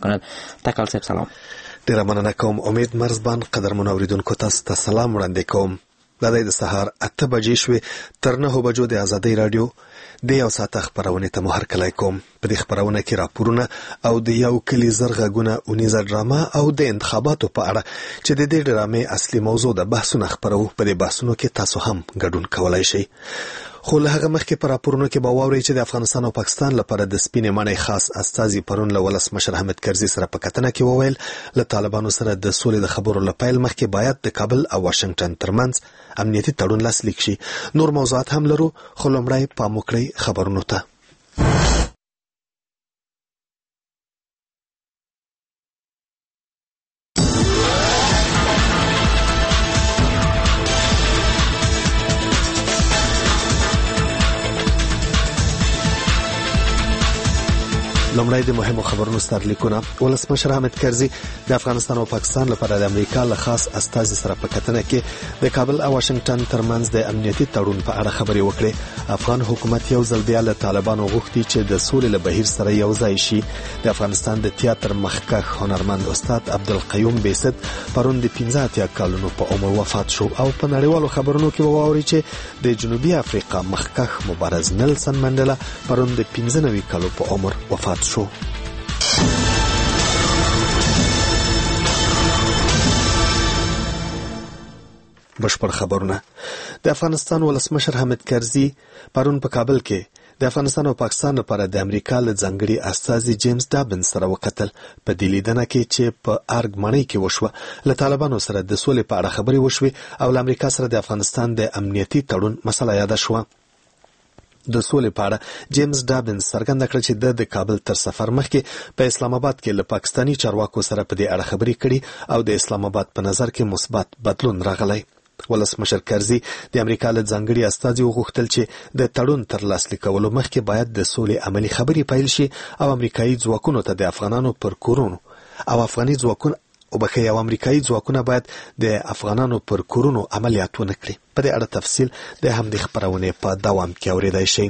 میکند. تکل صاحب سلام. ډیره مننه کوم. امید مرزبان قدرمن اوریدونکو تاسو ته سلام وړاندې کوم. د سهار 8 بجې شوې، تر 9 بجو د ازادۍ رادیو د یو ساعت خبرونه ته مهر کلی کوم. په دې خبرونه کې راپورونه او د یو کلی زرغونه اونیزه ډرامه او د انتخاباتو په اړه چې د دې ډرامې اصلي موضوع د بحثونه خبرو. په دې بحثونو کې تاسو هم ګډون کولای شئ. خو له هغه مخکې په راپورونو کې به واورئ چې د افغانستان او پاکستان لپاره د سپینې ماڼۍ خاص استازي پرون له ولسمشر حامد کرزي سره په کتنه کې وویل له طالبانو سره د سولې د خبرو لپاره مخکې باید د کابل او واشنگټن ترمنځ امنیتي تړون لاسلیک شي. نور موضوعات هم لرو، خو لومړی پام وکړئ خبرونو ته. لومړی د مهمو خبرونو سترلیکونه. ولسمشر حامد کرزي د افغانستان او پاکستان لپاره د امریکا له خاص استازي سره په کتنه کې د کابل او واشنگټن ترمنځ د امنیتي تړون په اړه خبرې وکړې. افغان حکومت یو ځل بیا له طالبانو غوښتي چې د سولې له بهیر سره یو ځای شي. د افغانستان د تیاتر مخکښ هنرمند استاد عبدالقیوم بیست پرون د 15 کالونو په عمر وفات شو. او په نړیوالو خبرونو کې وواوري چې د جنوبي افریقا مخکښ مبارز نیلسن منډلا پرون د 15 کالو په عمر وفات شو. بشپړ خبرونه. د افغانستان ولسمشر حامد کرزي پرون په کابل کې د افغانستان او پاکستان لپاره د امریکا له ځانګړي استازي جیمز ډابن سره وکتل. په دې لیدنه کې چې په ارګ ماڼۍ کې وشوه، له طالبانو سره د سولې په اړه خبرې وشوې او له امریکا سره د افغانستان د امنیتي تړون مسله یاده شوه. د سولې په اړه جیمز ډابن څرګنده کړه چې د کابل تر سفر مخکې په اسلام آباد کې له پاکستاني چارواکو سره په دې اړه خبرې کړي او د اسلام آباد په نظر کې مثبت بدلون راغلی. ولسمشر کرزي د امریکا له ځانګړي استازي وغوښتل چې د تړون تر لاسلیک کولو مخکې باید د سولې عملی خبرې پیل شي او امریکایي ځواکونو ته د افغانانو پر کورونو او افغاني ځواکونو او امریکایي ځواکونه باید د افغانانو پر کورونو عملیات ونه کړي. په دې اړه تفصیل د همدې خبرونې په دوام کې اورېدای شئ.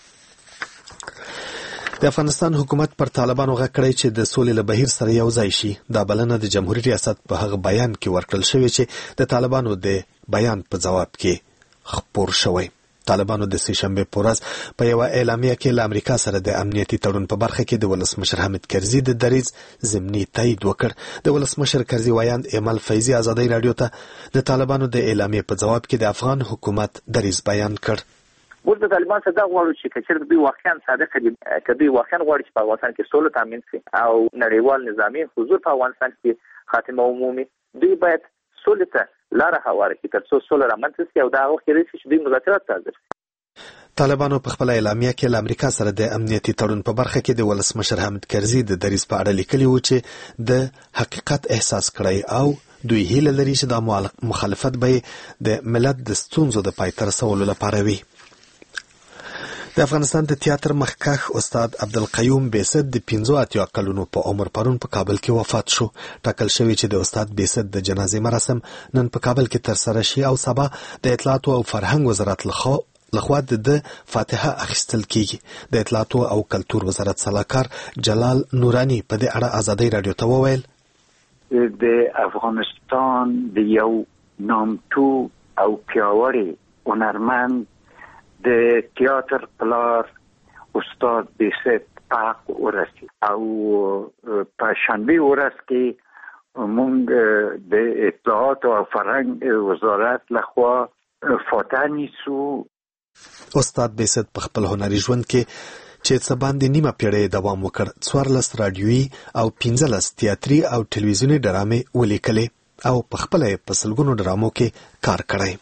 د افغانستان حکومت پر طالبانو غږ کړی چې د سولې له بهیر سره یو ځای شي. دا بلنه د جمهوریت ریاست په هغه بیان کې ورکړل شوې چې د طالبانو د بیان په جواب کې خپور شوی. طالبانو د سهشنبه په ورځ په یو اعلامیه کې له امریکا سره د امنیتي تړون په برخه کې د ولسمشر حامد کرزي د دریځ ضمني تایید وکړ. د ولسمشر کرزي وایند ایمل فیضي ازادۍ رادیو ته د طالبانو د اعلامیې په جواب کې د افغان حکومت دریځ بیان کړ. موږ د طالبان څخه دا غواړو چې کچېرې دوی واقعا صادق دي، که دوی واقعا غواړي چې په افغانستان کې سوله تامین شي او نړیوال نظامي حضور په افغانستان کې خاتمه ومومي، دوی باید سولې ته لاره هواره کړي تر څو سوله رامنځته شي او دا وخت کې چې دوی مذاکرات ته حاضر شي. طالبانو په خپل اعلامیه کې له امریکا سره د امنیتي تړون په برخه کې د ولسمشر حامد کرزي د دریځ په اړه لیکلي و چې د حقیقت احساس کړی او دوی هیله لري چې د مخالفت به د ملت د ستونزو د پای ته رسولو لپاره وي. د افغانستان د تیاتر مخکښ استاد عبدالقیوم بیست د 85 کلونو په عمر پرون په کابل کې وفات شو. ټاکل شوی چې د استاد بیست د جنازې مراسم نن په کابل کې ترسره شي او سبا د اطلاعات او فرهنګ وزارت لخوا د فاتحه اخیستل کیږي. د اطلاعات او کلتور وزارت سلاکار جلال نورانی په دې اړه ازادۍ رادیو ته وویل د افغانستان د یو نامتو او پیاوړي هنرمند د تیاتر پلار استاد بیست حق ورسید او په شنبه ورځ کې موږ د اطلاعات او فرهنګ وزارت لخوا فاتحه نیسو. استاد بیست په خپل هنري ژوند کې چې څه باندې نیمه پیړۍ دوام وکړ، 14 رادیویي او 15 تیاتري او ټلویزیوني ډرامې ولیکلې او په خپل په سلګونو ډرامو کې کار کړی.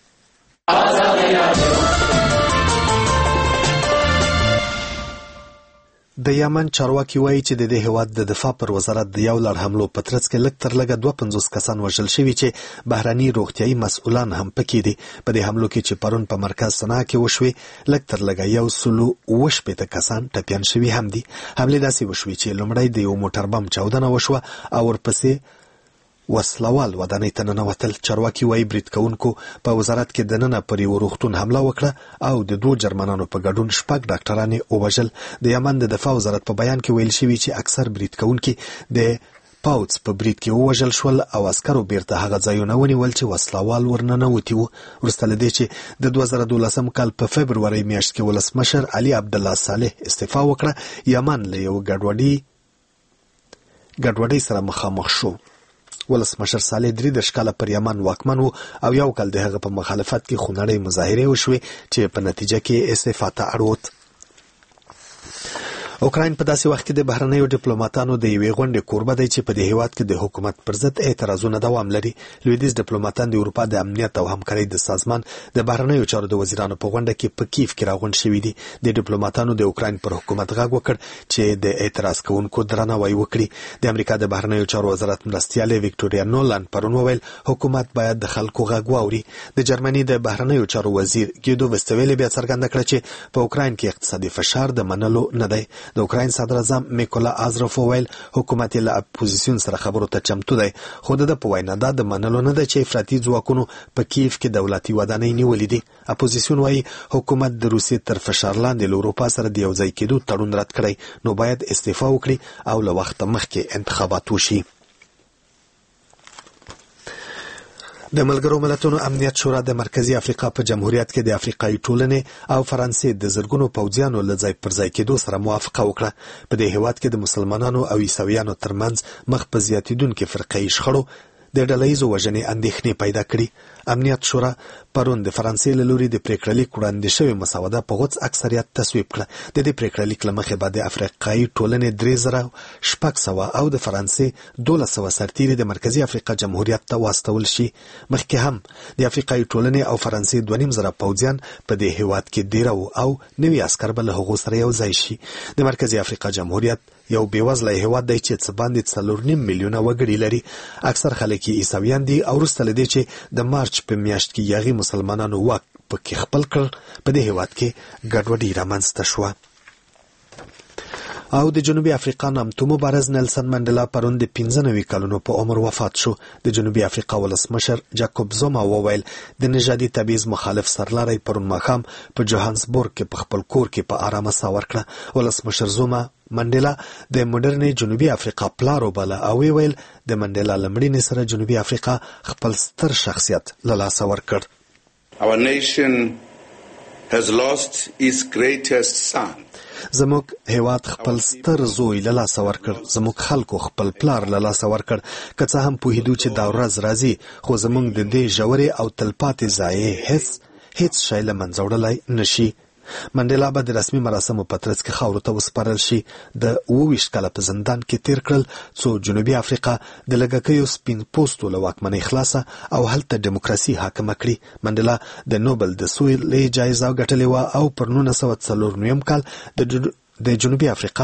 د یمن چارواکي وایي چې د دې هیواد د دفاع پر وزارت د یو لړ حملو په ترڅ کې لږ تر لږه 52 کسان وژل شوي چې بهراني روغتیايي مسؤلان هم پکې دي. په دې حملو کې چې پرون په مرکز صنعا کې وشوې لږ تر لږه 180 کسان ټپیان شوي هم دي. حملې داسې وشوې چې لومړی د یو موټر بم چاودنه وشوه او ورپسې وسلوال ودانۍ ته ننوتل. چارواکي وایي برید کوونکو په وزارت کې دننه پر یو روغتون حمله وکړه او د 2 جرمنانو په ګډون 6 ډاکټران یې ووژل. د یمن د دفاع وزارت په بیان کې ویل شوي چې اکثر برید کوونکي د پاوڅ په برید کې ووژل شول او عسکرو بیرته هغه ځایونه ونیول چې وسلوال ورننوتي وو. وروسته له دې چې د 2012 کال په فبروري میاشت کې ولسمشر علي عبدالله صالح استعفا وکړه، یمن له یو ګډوډۍ سره مخامخ شو. ولسمشر صالح 3 کاله پر یمن واکمن وو او یو کال د هغه په مخالفت کې خونړۍ مظاهرې وشوې چې په نتیجه کې استعفا ته اړ ووت. اوکراین په داسې وخت کې د بهرنیو ډیپلوماټانو د یوې غونډې کوربه دی چې په دې هیواد کې د حکومت پر ضد اعتراضونه دوام لري. لویدیځ ډیپلوماټان د اروپا د امنیت او همکارۍ د سازمان د بهرنیو چارو د وزیرانو په غونډه کې په کیف کې راغونډ شوي دي. د ډیپلوماټانو د اوکراین پر حکومت غږ وکړ چې د اعتراض کوونکو درناوی وکړي. د امریکا د بهرنیو چارو وزارت مرستیاله ویکټوریا نولان پرون وویل حکومت باید د خلکو غږ واوري. د جرمني د بهرنیو چارو وزیر ګیدو وستویل بیا څرګنده کړه چې په اوکراین کې اقتصادي فشار د منلو نه دی. د اوکراین صدر اعظم میکولا آزروف وویل حکومت له اپوزیسیون سره خبرو ته چمتو دی، خو د په وینا دا د منلو نه ده چې افراطي ځواکونو په کیف کې دولتي ودانۍ نیولې دي. اپوزیسیون وایي حکومت د روسیې تر فشار لاندې له اروپا سره د یو ځای کېدو تړون رد کړی، نو باید استعفا وکړي او له وخت مخکې انتخابات وشي. د ملګرو ملتونو امنیت شورا د مرکزی افریقا په جمهوریت کې د افریقایي ټولنې او فرانسې د زرګونو پوځیانو له ځای پر ځای کېدو سره موافقه وکړه. په دې هیواد کې د مسلمانانو او عیسویانو ترمنځ مخ په زیاتیدونکو فرقه‌ای شخړو د ډلهیزو وژنې اندېښنې پیدا کړي. امنیت شورا پرون د فرانسې له لوري د پریکړه لیک وړاندې شوی مسوده په غوڅ اکثریت تصویب کړه. د دې پریکړه لیک له مخې به د افریقایي ټولنې 3600 او د فرانسې 1200 سرتیري د مرکزی افریقا جمهوریت ته واستول شي. مخکې هم د افریقایي ټولنې او فرانسې 2500 پوځیان په دې هیواد کې دیره او نوي عسكر به له هغو سره یو ځای شي. د مرکزی افریقا جمهوریت یو بیوزله هیواد دی چې څه باندې 4.5 میلیونه وګړي لري. اکثر خلک یې عیسویان دي او وروسته له دې چې د مارچ په میاشت کې یاغي مسلمانانو واک پکې خپل کړ، په دې هیواد کې ګډوډي رامنځته شوه. او د جنوبي افریقا نامتو مبارز نیلسن منډلا پرون د 95 کلونو په عمر وفات شو. د جنوبي افریقا ولسمشر جاکوب زوما وویل د نژادي تبعیض مخالف سرلاری پرون ماښام په جوهانسبورګ کې په خپل کور کې په آرامه ساه ورکړه. ولسمشر زوما منډلا د مدرنې جنوبي افریقا پلار وباله او ویل د منډلا لمړینې سره جنوبي افریقا خپل ستر شخصیت له لاسه ورکړ. Our nation has lost its greatest son. زموږ هیواد خپل ستر زوی له لاسه ورکړ، زموږ خلکو خپل پلار له لاسه ورکړ. که څه هم پوهېدو چې دا ورځ راځي، خو زموږ د دې ژورې او تلپاتې ځایې هیڅ شی له منځه وړلی نشي. منډلا به د رسمي مراسمو په ترڅ کې خاورو ته وسپارل شي. د 22 کاله په زندان کې تیر کړل څو جنوبي افریقا د لږکیو سپین پوستو له واکمنۍ خلاصه او هلته دیموکراسي حاکمه کړي. منډلا د نوبل د سولې جایزه ګټلې وه او پر 1994 کال د جنوبي افریقا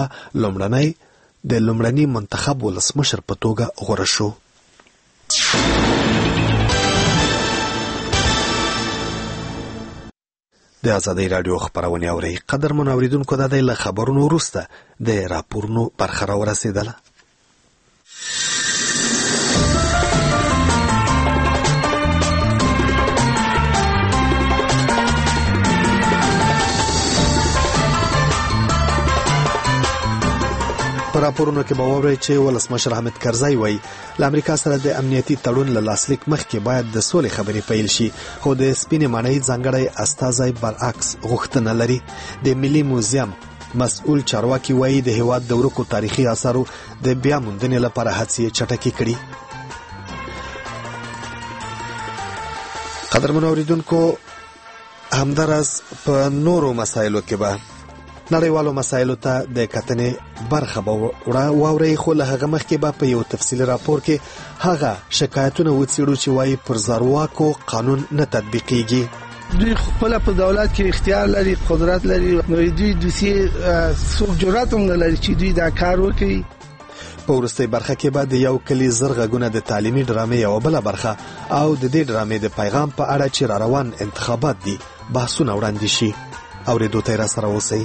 لومړنی منتخب ولسمشر په توګه غوره شو. د آزادۍ راډیو خبرونه اورئ. قدرمن اوریدونکو، د دې له خبرونو وروسته د راپورونو برخه راورسېدله. په راپورونو کې به واورئ چې ولسمشر حامد کرزی وایي له امریکا سره د امنیتي تړون له لاسلیک مخکې باید د سولې خبرې پیل شي، خو د سپینې ماڼۍ ځانګړی استازی برعکس غوښتنه لري. د ملي موزیم مسؤل چارواکي وایي د هیواد د ورکو تاریخي آثارو د بیا موندنې لپاره هڅې چټکې کړي. قدرمنو اوریدونکو، همداراز په نورو مسایلو کې به نړیوالو مسایلو ته د کتنې برخه به واورئ، خو له هغه مخکې به په یو تفصیلي راپور کې هغه شکایتونه وڅېړو چې وایي پر زورواکو قانون نه تطبیقیږي. دوی خپل په دولت کې اختیار لري، قدرت لري، نو دوی دوی څوک جرأت هم نه لري چې دوی دا کار وکړي. په وروستۍ برخه کې به د یو کلي زر غږونه د تعلیمي ډرامې یوه بله برخه او د دې ډرامې د پیغام په اړه چې را روان انتخابات دي بحثونه وړاندې شي. اورېدو ته یې راسره اوسئ.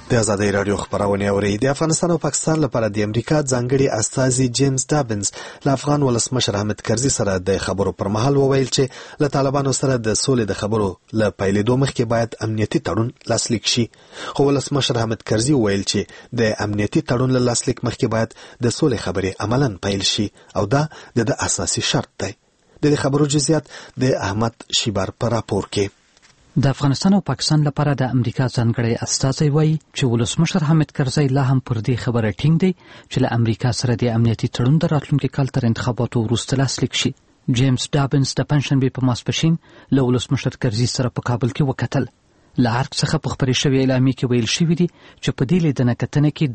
د آزادۍ راډیو خبرونه اوري. د افغانستان او پاکستان لپاره د امریکا ځانګړي استازي جیمز ډابنز له افغان ولسمشر حامد کرزي سره د خبرو پر مهال وویل چې له طالبانو سره د سولې د خبرو له پیلېدو مخکې باید امنیتي تړون لاسلیک شي. خو ولسمشر حامد کرزي وویل چې د امنیتي تړون له لاسلیک مخکې باید د سولې خبرې عملاً پیل شي او دا د اساسي شرط دی. د خبرو جزئیات د احمد شیبار پر راپور کې. د افغانستان او پاکستان لپاره د امریکا ځانګړی استازی وایي چې ولسمشر حامد کرزي لا هم پر دې خبره ټینګ دی چې له امریکا سره د امنیتي تړون د راتلونکي کال تر انتخاباتو وروسته لاسلیک شي. جیمز ډابنز د پنځشنبې په ماسپښین له ولسمشر کرزي سره په کابل کې وکتل. له ارګ څخه په خبرې شوې اعلامیې کې ویل شوي دي چې په دې لیدنه کتنه کې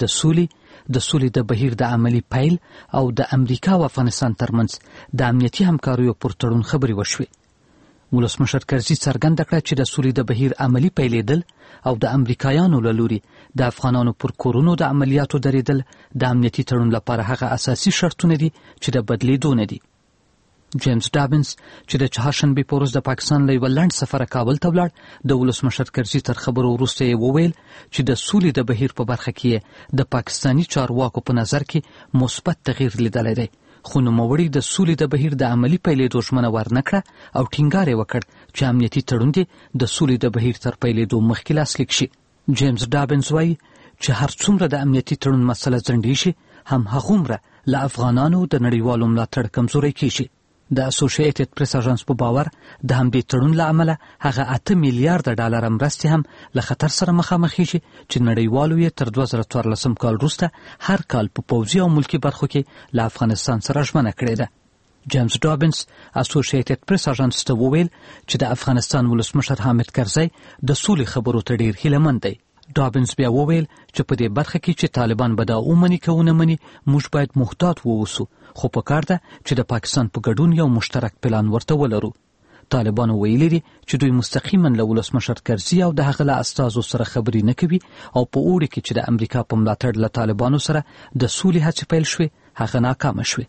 د سولې د بهیر د عملی پیل او د امریکا او افغانستان ترمنځ د امنیتي همکاریو پر تړون خبرې وشوې. ولسمشر کرزي څرګنده کړه چې د سولې د بهیر عملی پیلېدل او د امریکایانو له لوري د افغانانو پر کورونو د عملیاتو درېدل د امنیتي تړون لپاره هغه اساسي شرطونه دي چې د بدلیدو نه دي. جیمز ډابنز چې د چهارشنبې په ورځ د پاکستان له یوه لنډ سفره کابل ته ولاړ، د ولسمشر کرزي تر خبرو وروسته یې وویل چې د سولې د بهیر په برخه کې د پاکستاني چارواکو په نظر کې مثبت تغییر لیدلی دی، خو نوموړي د سولې د بهیر د عملی پیلېدو ژمنه ورنکړه او ټینګار یې وکړ چې امنیتي تړون دې د سولې د بهیر تر پیلېدو مخکې لاسلیک شي. جیمز ډابنز وایي چې هر څومره د امنیتي تړون مسله ځنډېږي هم هغومره له افغانانو د نړیوالو ملاتړ کمزوری کیږي. د اسوسییټډ پریس اژانس په باور د همدې تړون له امله هغه 8 میلیارډ ډالر مرستې هم له خطر سره مخامخېږي چې نړیوالو یې تر 2014 کال وروسته هر کال په پوځي او ملکي برخو کې له افغانستان سره ژمنه کړې ده. جیمز ډابنز اسوسییټډ پریس اژانس ته وویل چې د افغانستان ولسمشر حامد کرزي د سولې خبرو ته ډېر هیلهمند دی. ډابنز بیا وویل چې په دې برخه کې چې طالبان به دا ومني که ونه مني موږ باید محتاط ووسو، خو پکار ده چې د پاکستان په ګډون یو مشترک پلان ورته ولرو. طالبانو ویلي دي چې دوی مستقیما له ولسمشر کرزي او د هغه له استازو سره خبرې نه کوي او په اوړي کې چې د امریکا په ملاتړ له طالبانو سره د سولې هڅې پیل شوې هغه ناکامه شوې.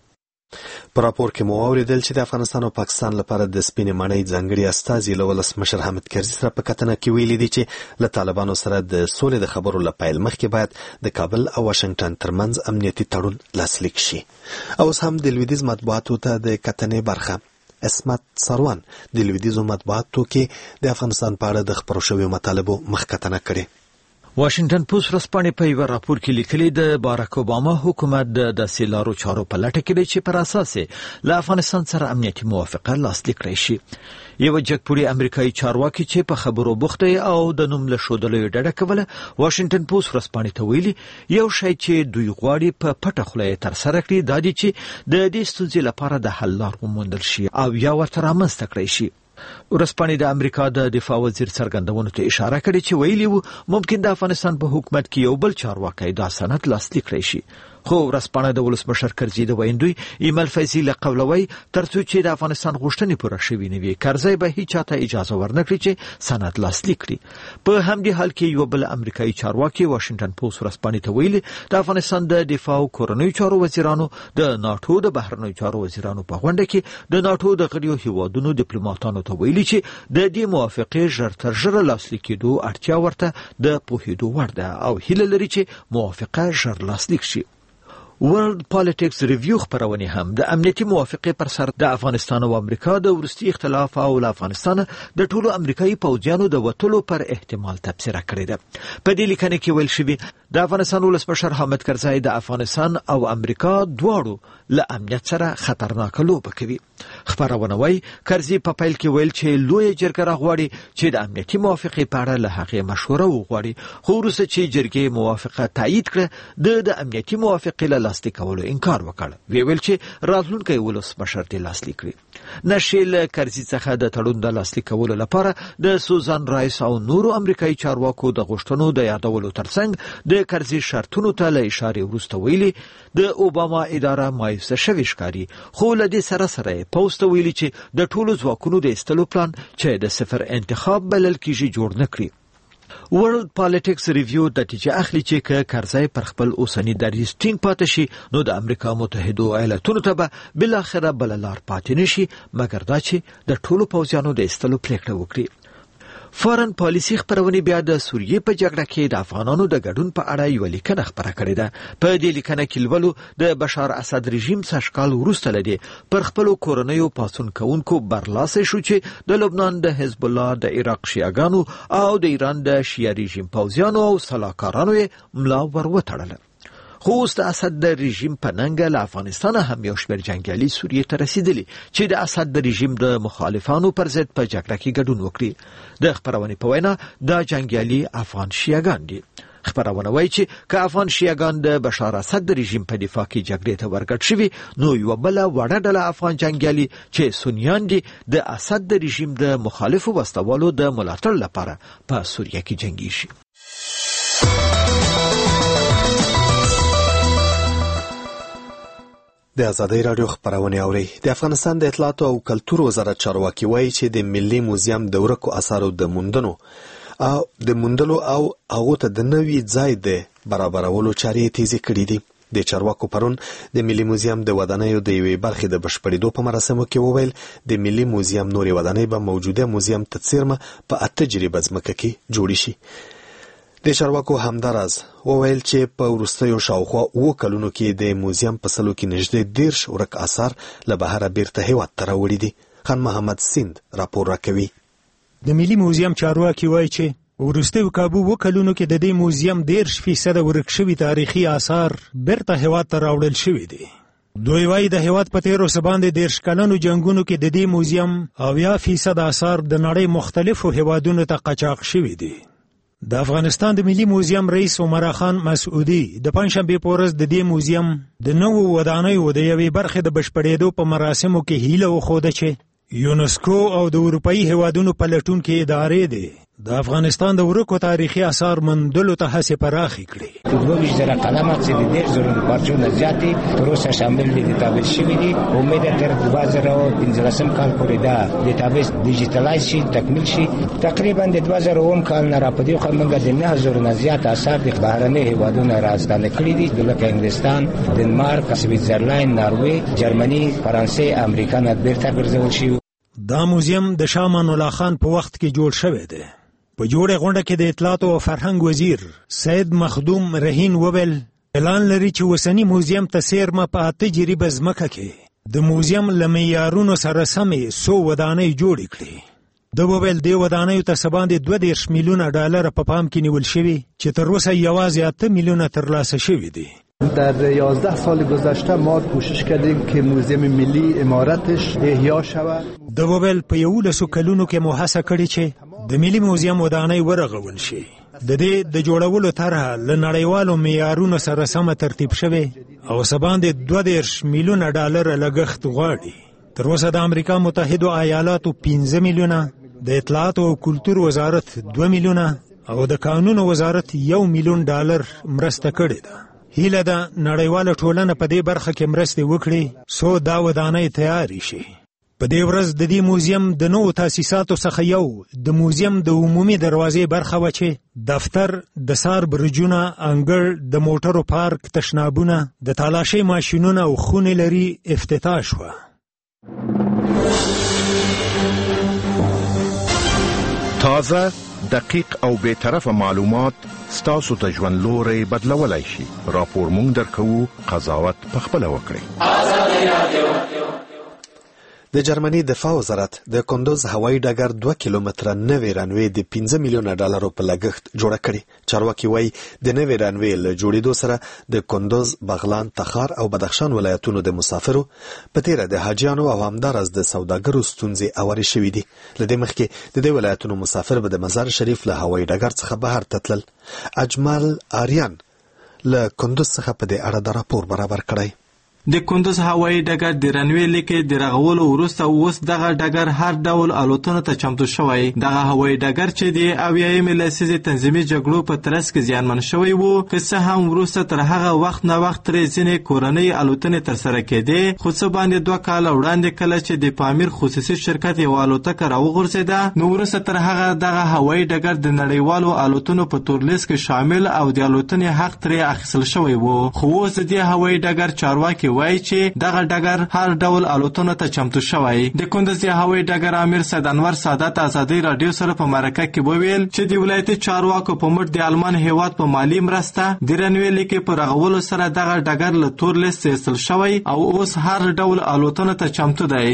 په راپور کې مو اوریدل چې د افغانستان او پاکستان لپاره د سپینې ماڼۍ ځانګړي استازي له ولسمشر حامد کرزي سره په کتنه کې ویلي دي چې له طالبانو سره د سولې د خبرو له پیل مخکې باید د کابل او واشنگټن ترمنځ امنیتي تړون لاسلیک شي. اوس هم د لویدیځ مطبوعاتو ته د کتنې برخه. اسمت سروان د لویدیځو مطبوعاتو کې د افغانستان په اړه د خبرو شویو مطالبو مخکتنه کړې. واشنگټن پوسټ ورځپاڼې په یو راپور کې لیکلي د بارک اوباما حکومت د سیلارو چارو په لټه کې دی چې پر اساس له افغانستان سره امنیتي موافقه لاسلیک کړي شي. یو جګپوړي امریکایي چارواکي چې په خبرو بوخت او د نوم له ښودلو ډډه کوله واشنگټن پوسټ ورځپاڼې ته ویلي یو شی چې دوی غواړي په پټه خوله تر سره کړي دا دی چې د دې ستونزې لپاره د حل لار وموندل شي او یا ورته رامنځته کړي شي. ورځپاڼې د امریکا د دفاع وزیر څرګندونو ته اشاره کړې چې ویلي وو ممکن د افغانستان په حکومت کې یو بل چارواکی دا سند لاسلیک کړي شي. خو ورځپاڼه د ولسمشر کرزي د ویندوی ایمل فیضي له قولوي ترڅو چې د افغانستان غوښتنې پوره شوې نه وي کرزي به هیڅ چاته اجازه ورنکړي چې سند لاسلیک کړي. په همدې حال کې یو بل امریکایي چارواکي واشنگټن پوسټ ورځپاڼې ته ویلي د افغانستان د دفاع او کورنیو چارو وزیرانو د ناتو د بهرنیو چارو وزیرانو په غونډه کې د ناتو د غړیو هیوادونو ډیپلوماټانو ته ویلي چې د دې موافقې ژر تر ژره لاسلیک کېدو اړتیا ورته د پوهېدو وړ ده او هیله لري چې موافقه ژر لاسلیک شي. ورلد پالیټکس ریویو خبرونه هم د امنیتي موافقې پر سر د افغانستان او امریکا د وروستي اختلاف او له افغانستان د ټولو امریکایي پوځیانو د وټلو پر احتمال تبصره کړې ده. په دې لیکنه کې ویل شوی د افغانستان ولسمشر حامد کرزي د افغانستان او امریکا دواړو له امنیت سره خطرناک لوبه کوي. خبرونه وايي کرزي په پیل کې ویل چې لوی جرګه راغواړي چې د امنیتي موافقې په اړه له هغه مشوره وغواړي، خو وروسته چې جرګې موافقه تایید کړه د امنیتي موافقې له لاسلیک کولو انکار وکړ. ویل چې راتلونکي ولسمشر دې لاسلیک کړي. نشیل کرزي څخه د تړون د لاسلیک کولو لپاره د سوزان رایس او نورو امریکایي چارواکو د غوښتنو د یادولو ترڅنګ د کرزي شرطونو ته له اشاره وروسته ویلي د اوباما اداره مایوسه شوې ښکاري، خو له دې سره پوسټ ویلي چې د ټولو ځواکونو د ایستلو پلان چې د صفر انتخاب بلل کېږي جوړ نه کړي. ورلد پالیټکس ریویو نتیجه اخلي چې کرزي پر خپل اوسنی دریځ ټینګ پاتې شي نو د امریکا متحده ایالاتونو ته به بل اخره بل لار پاتې نشي مګر دا چې د ټولو پوځیانو د ایستلو پریکړه وکړي. فارن پالیسي خبرونه بیا د سوریې په جګړه کې د افغانانو د ګډون په اړه یو لیکنه خبره کړې ده. په دې لیکنه کې لولو د بشار اسد رژیم سشکال وروسته لدی پر خپل کورنیو پاسون کوونکو برلاسه شو چې د لبنان د حزب الله، د عراق شیعاګانو او د ایران د شیعه رژیم پوځیانو او سلاکارانو ملا ور وتړل. خو اوس د اسد د رژیم په ننګه له افغانستان هم یو شمېر جنګیالي سوریې ته رسیدلي چې د اسد د رژیم د مخالفانو پر ضد په جګړه کې ګډون وکړي. د خبرونې په وینا دا جنګیالي افغان شیعاګان دي. خبرونه وایي چې که افغان شیعاګان د بشار اسد د رژیم په دفاع کې جګړې ته ورګډ شوي، نو یوه بله وړه ډله افغان جنګیالي چې سنیان دي د اسد د رژیم د مخالفو وسلوالو د ملاتړ لپاره په سوریه کې جنګیږي. د آزادۍ راډیو خبرونه اوري. د افغانستان د اطلاعات او کلتور وزارت چارواکي وایي چې د ملي موزیم د ورکو اثارو د موندلو او هغه ته د نوي ځای د برابرولو چارې تیزې کړې دي. د چارواکو پرون د ملي موزیم د ودانیو د یوې برخې د بشپړېدو په مراسمو کې وویل د ملي موزیم نورې ودانۍ به موجوده موزیم ته څیرمه په 8 جریبه ځمکه کې جوړې شي. د چارواکو همداراز وویل چې په وروستیو شاوخوا 7 کلونو کې د موزیم په سلو کې نږدې 10 ورک اثار له بهره بیرته هیواد ته راوړي دي. خان محمد سیند راپور راکوي. د ملي موزیم چارواکي وایي چې وروستیو کابو 7 کلونو کې د دې موزیم 10% ورک شوي تاریخي اثار بیرته هیواد ته راوړل شوي دي. دوی وایي د هیواد په تیرو سباندې 10 کلونو جنگونو کې د دې موزیم 80% اثار د نړۍ مختلفو هیوادونو ته قاچاق شوي دي. د افغانستان د ملي موزیم رئیس عمر خان مسعودي د پنځشنبه په ورځ د دې موزیم د نوو ودانیو د یوې برخې د بشپړېدو په مراسمو کې هیله وښوده چې یونسکو او د اروپאי هیوادونو په لټون کې ادارې دي د افغانستان د ورکو تاریخي آثار موندلو ته هڅې پراخې کړي. 22 قلمه چې د 10,000 پارچو نه زیاتې تر اوسه شامل دي د تابع شوي دي. امید تر 2015 کال پورې دا د تابع ډیجیټلایز شي، تکمیل شي. تقریبا د 2000 کال نه راپدې خو موږ د 9,000 نه زیات آثار د بهرني هیوادونو راستانه کړي دي، لکه انګلستان، دنمارک، سویټزرلند، ناروې، جرمني، فرانسې، امریکا نه بیرته ګرځول شي. دا موزیم د شاه امان الله خان په وخت کې جوړ شوی دی. په جوړه غونډه کې د اطلاعات او فرهنګ وزیر سید مخدوم رهین وویل اعلان لري چې وسنی موزیم ته څیرمه په 8 جریبه ځمکه کې د موزیم له معیارونو سره سمې 100 ودانۍ جوړې کړي. د وویل د ودانیو ته سباندې 22 میلیونه ډالر په پام کې نیول شوي چې تر اوسه یوازې 8 میلیونه ترلاسه شوي دي. در 11 سال گذشته ما کوشش کردیم که موزیم ملی امارتش احیا شود. د وویل په 11 کلونو کې مو هڅه کړې چې د ملي موزیم ودانۍ ورغول شي. د دې د جوړولو طرحه له نړیوالو معیارونو سره سم ترتیب شوی او سباندې 22 میلیونه ډالر لګښت غواړي. تر اوسه د امریکا متحده ایالاتو 15 میلیونه، د اطلاعات او کلتور وزارت 2 میلیونه او د قانون وزارت 1 میلیون ډالر مرسته کړې ده. هیله ده نړیواله ټولنه په دې برخه کې مرسته وکړي څو دا ودانۍ تیار شي. په دې ورځ د دې موزیم د نوو تاسیساتو څخه یو د موزیم د عمومي دروازې برخه و چې دفتر، د سار برجونه، انګړ، د موټرو پارک، تشنابونه، د تالاشۍ ماشینونه او خونې لري افتتاح شوه. تازه، دقیق او بی‌طرفه معلومات ستاسو ته ژوند لوري بدلولای شي. راپور مونږ درکوو، قضاوت پخپله وکړئ. د جرمني دفاع وزارت د کندوز هوایي ډګر 2 کیلومتره نوې رنوې د 15 میلیونه ډالرو په لګښت جوړه کړې. چارواکي وایي د نوې رنوې له جوړېدو سره د کندوز، بغلان، تخار او بدخشان ولایتونو د مسافرو په تیره د حاجیانو او همداراز د سوداګرو ستونزې اورې شوې دي. له دې مخکې د دې ولایتونو مسافر به د مزار شریف له هوایي ډګر څخه بهر ته تلل. اجمل آریان له کندوز څخه په دې اړه د راپور برابر کړی. د کندوز هوایي ډګر د رنوې لیکې د رغولو وروسته اوس دغه ډګر هر ډول الوتنو ته چمتو شوی. دغه هوایي ډګر چې د 80مې لسیزې تنظیمي جګړو په ترڅ کې زیانمن شوی و، که څه هم وروسته تر هغه وخت نه وخت ترې ځینې کورنۍ الوتنې ترسره کېدې، خو څه باندې 2 کاله وړاندې کله چې د پامیر خصوصي شرکت یو الوتکه راوغورځېده، نو وروسته تر هغه دغه هوایي ډګر د نړیوالو الوتنو په تور لیست کې شامل او د الوتنې حق ترې اخیستل شوی و. خو اوس د دې هوایي ډګر چارواکي وایي چې دغه ډګر هر ډول الوتنو ته چمتو شوی. د کندز هوایي ډګر امیر سید انور سادات ازادي رادیو سره په مرکه کې وویل چې د ولایتي چارواکو په مټ د آلمان هیواد په مالی مرسته د رنوې لیکې په رغولو سره دغه ډګر له تور لیست ایستل شوی او اوس هر ډول الوتنو ته چمتو دی.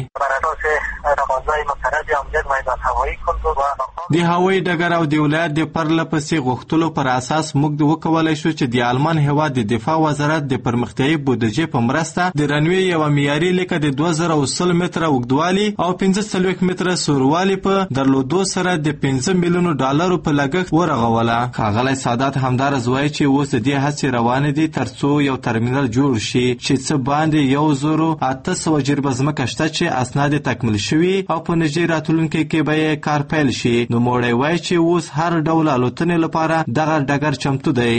د هوایي ډګر او د ولایت د پرله پسې غوښتلو پر اساس موږ وکولای شو چې د آلمان هیواد د دفاع وزارت د پرمختیایي بودجې په مرسته د رنوې یو معیاري لیکه د 2000 متره اوږدوالي او 45 متره سوروالی په درلودو سره د 5 میلیونو ډالرو په لګښت ورغوله. ښاغلی سادات همدارس وایي چې اوس د دې هڅې روانې دي ترڅو یو ترمینل جوړ شي چې څه باندې 1800 جریبه ځمکه شته چې اسناد تکمیل شوي او په نږدې راتلونکي کې به یې کار پیل شي. نوموړی وایي چې اوس هر ډول الوتنې لپاره دغه ډګر چمتو دی.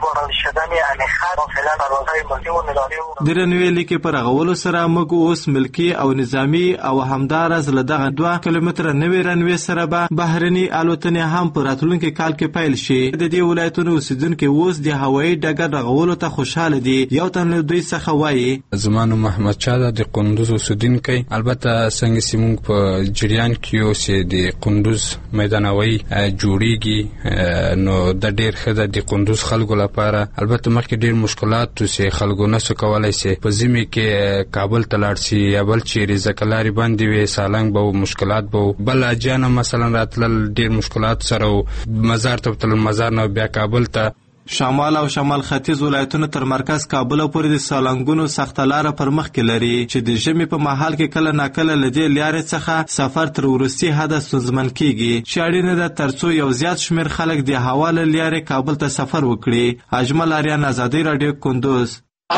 د رنوې لیکې په رغولو سره موږ اوس ملکي او نظامي او همدارس له دغه 2 کیلومتره نوې رنوې سره به بهرني الوتنې هم په راتلونکي کال کې پیل شي. د دې ولایتونو اوسیدونکي اوس د هوایي ډګر رغولو ته خوشحاله دي. یو تن له دوی څخه وایي زمانو محمد شاه د قندوز اوسیدونکی البته څنګه چې موږ په جریان کې یو چې د قندوز میدانوي جوړیږي نو د ډیر ښه د قندوز خلکو لپاره البته مخکې ډیر مشکلات چې خلکو نسو کولای شي په زمي کې کابل ته لاړ شي یا بل چیرې ځکلاري باندې وي سالنګ به مشکلات به بل اجانه مثلا راتلل ډیر مشکلات سره مزار ته تل مزار نه بیا کابل ته. شمال او شمال ختیځ ولایتونه تر مرکز کابل پورې د سالنګونو سخته لاره پر مخ کې لري چې د ژمي په مهال کې کله ناکله له دې لارې څخه سفر تر وروستي حده ستونزمن کیږي چې اړینه ده ترڅو یو زیات شمیر خلک د هوا له لارې کابل ته سفر وکړي. اجمل آریان ازادي رادیو کندوز.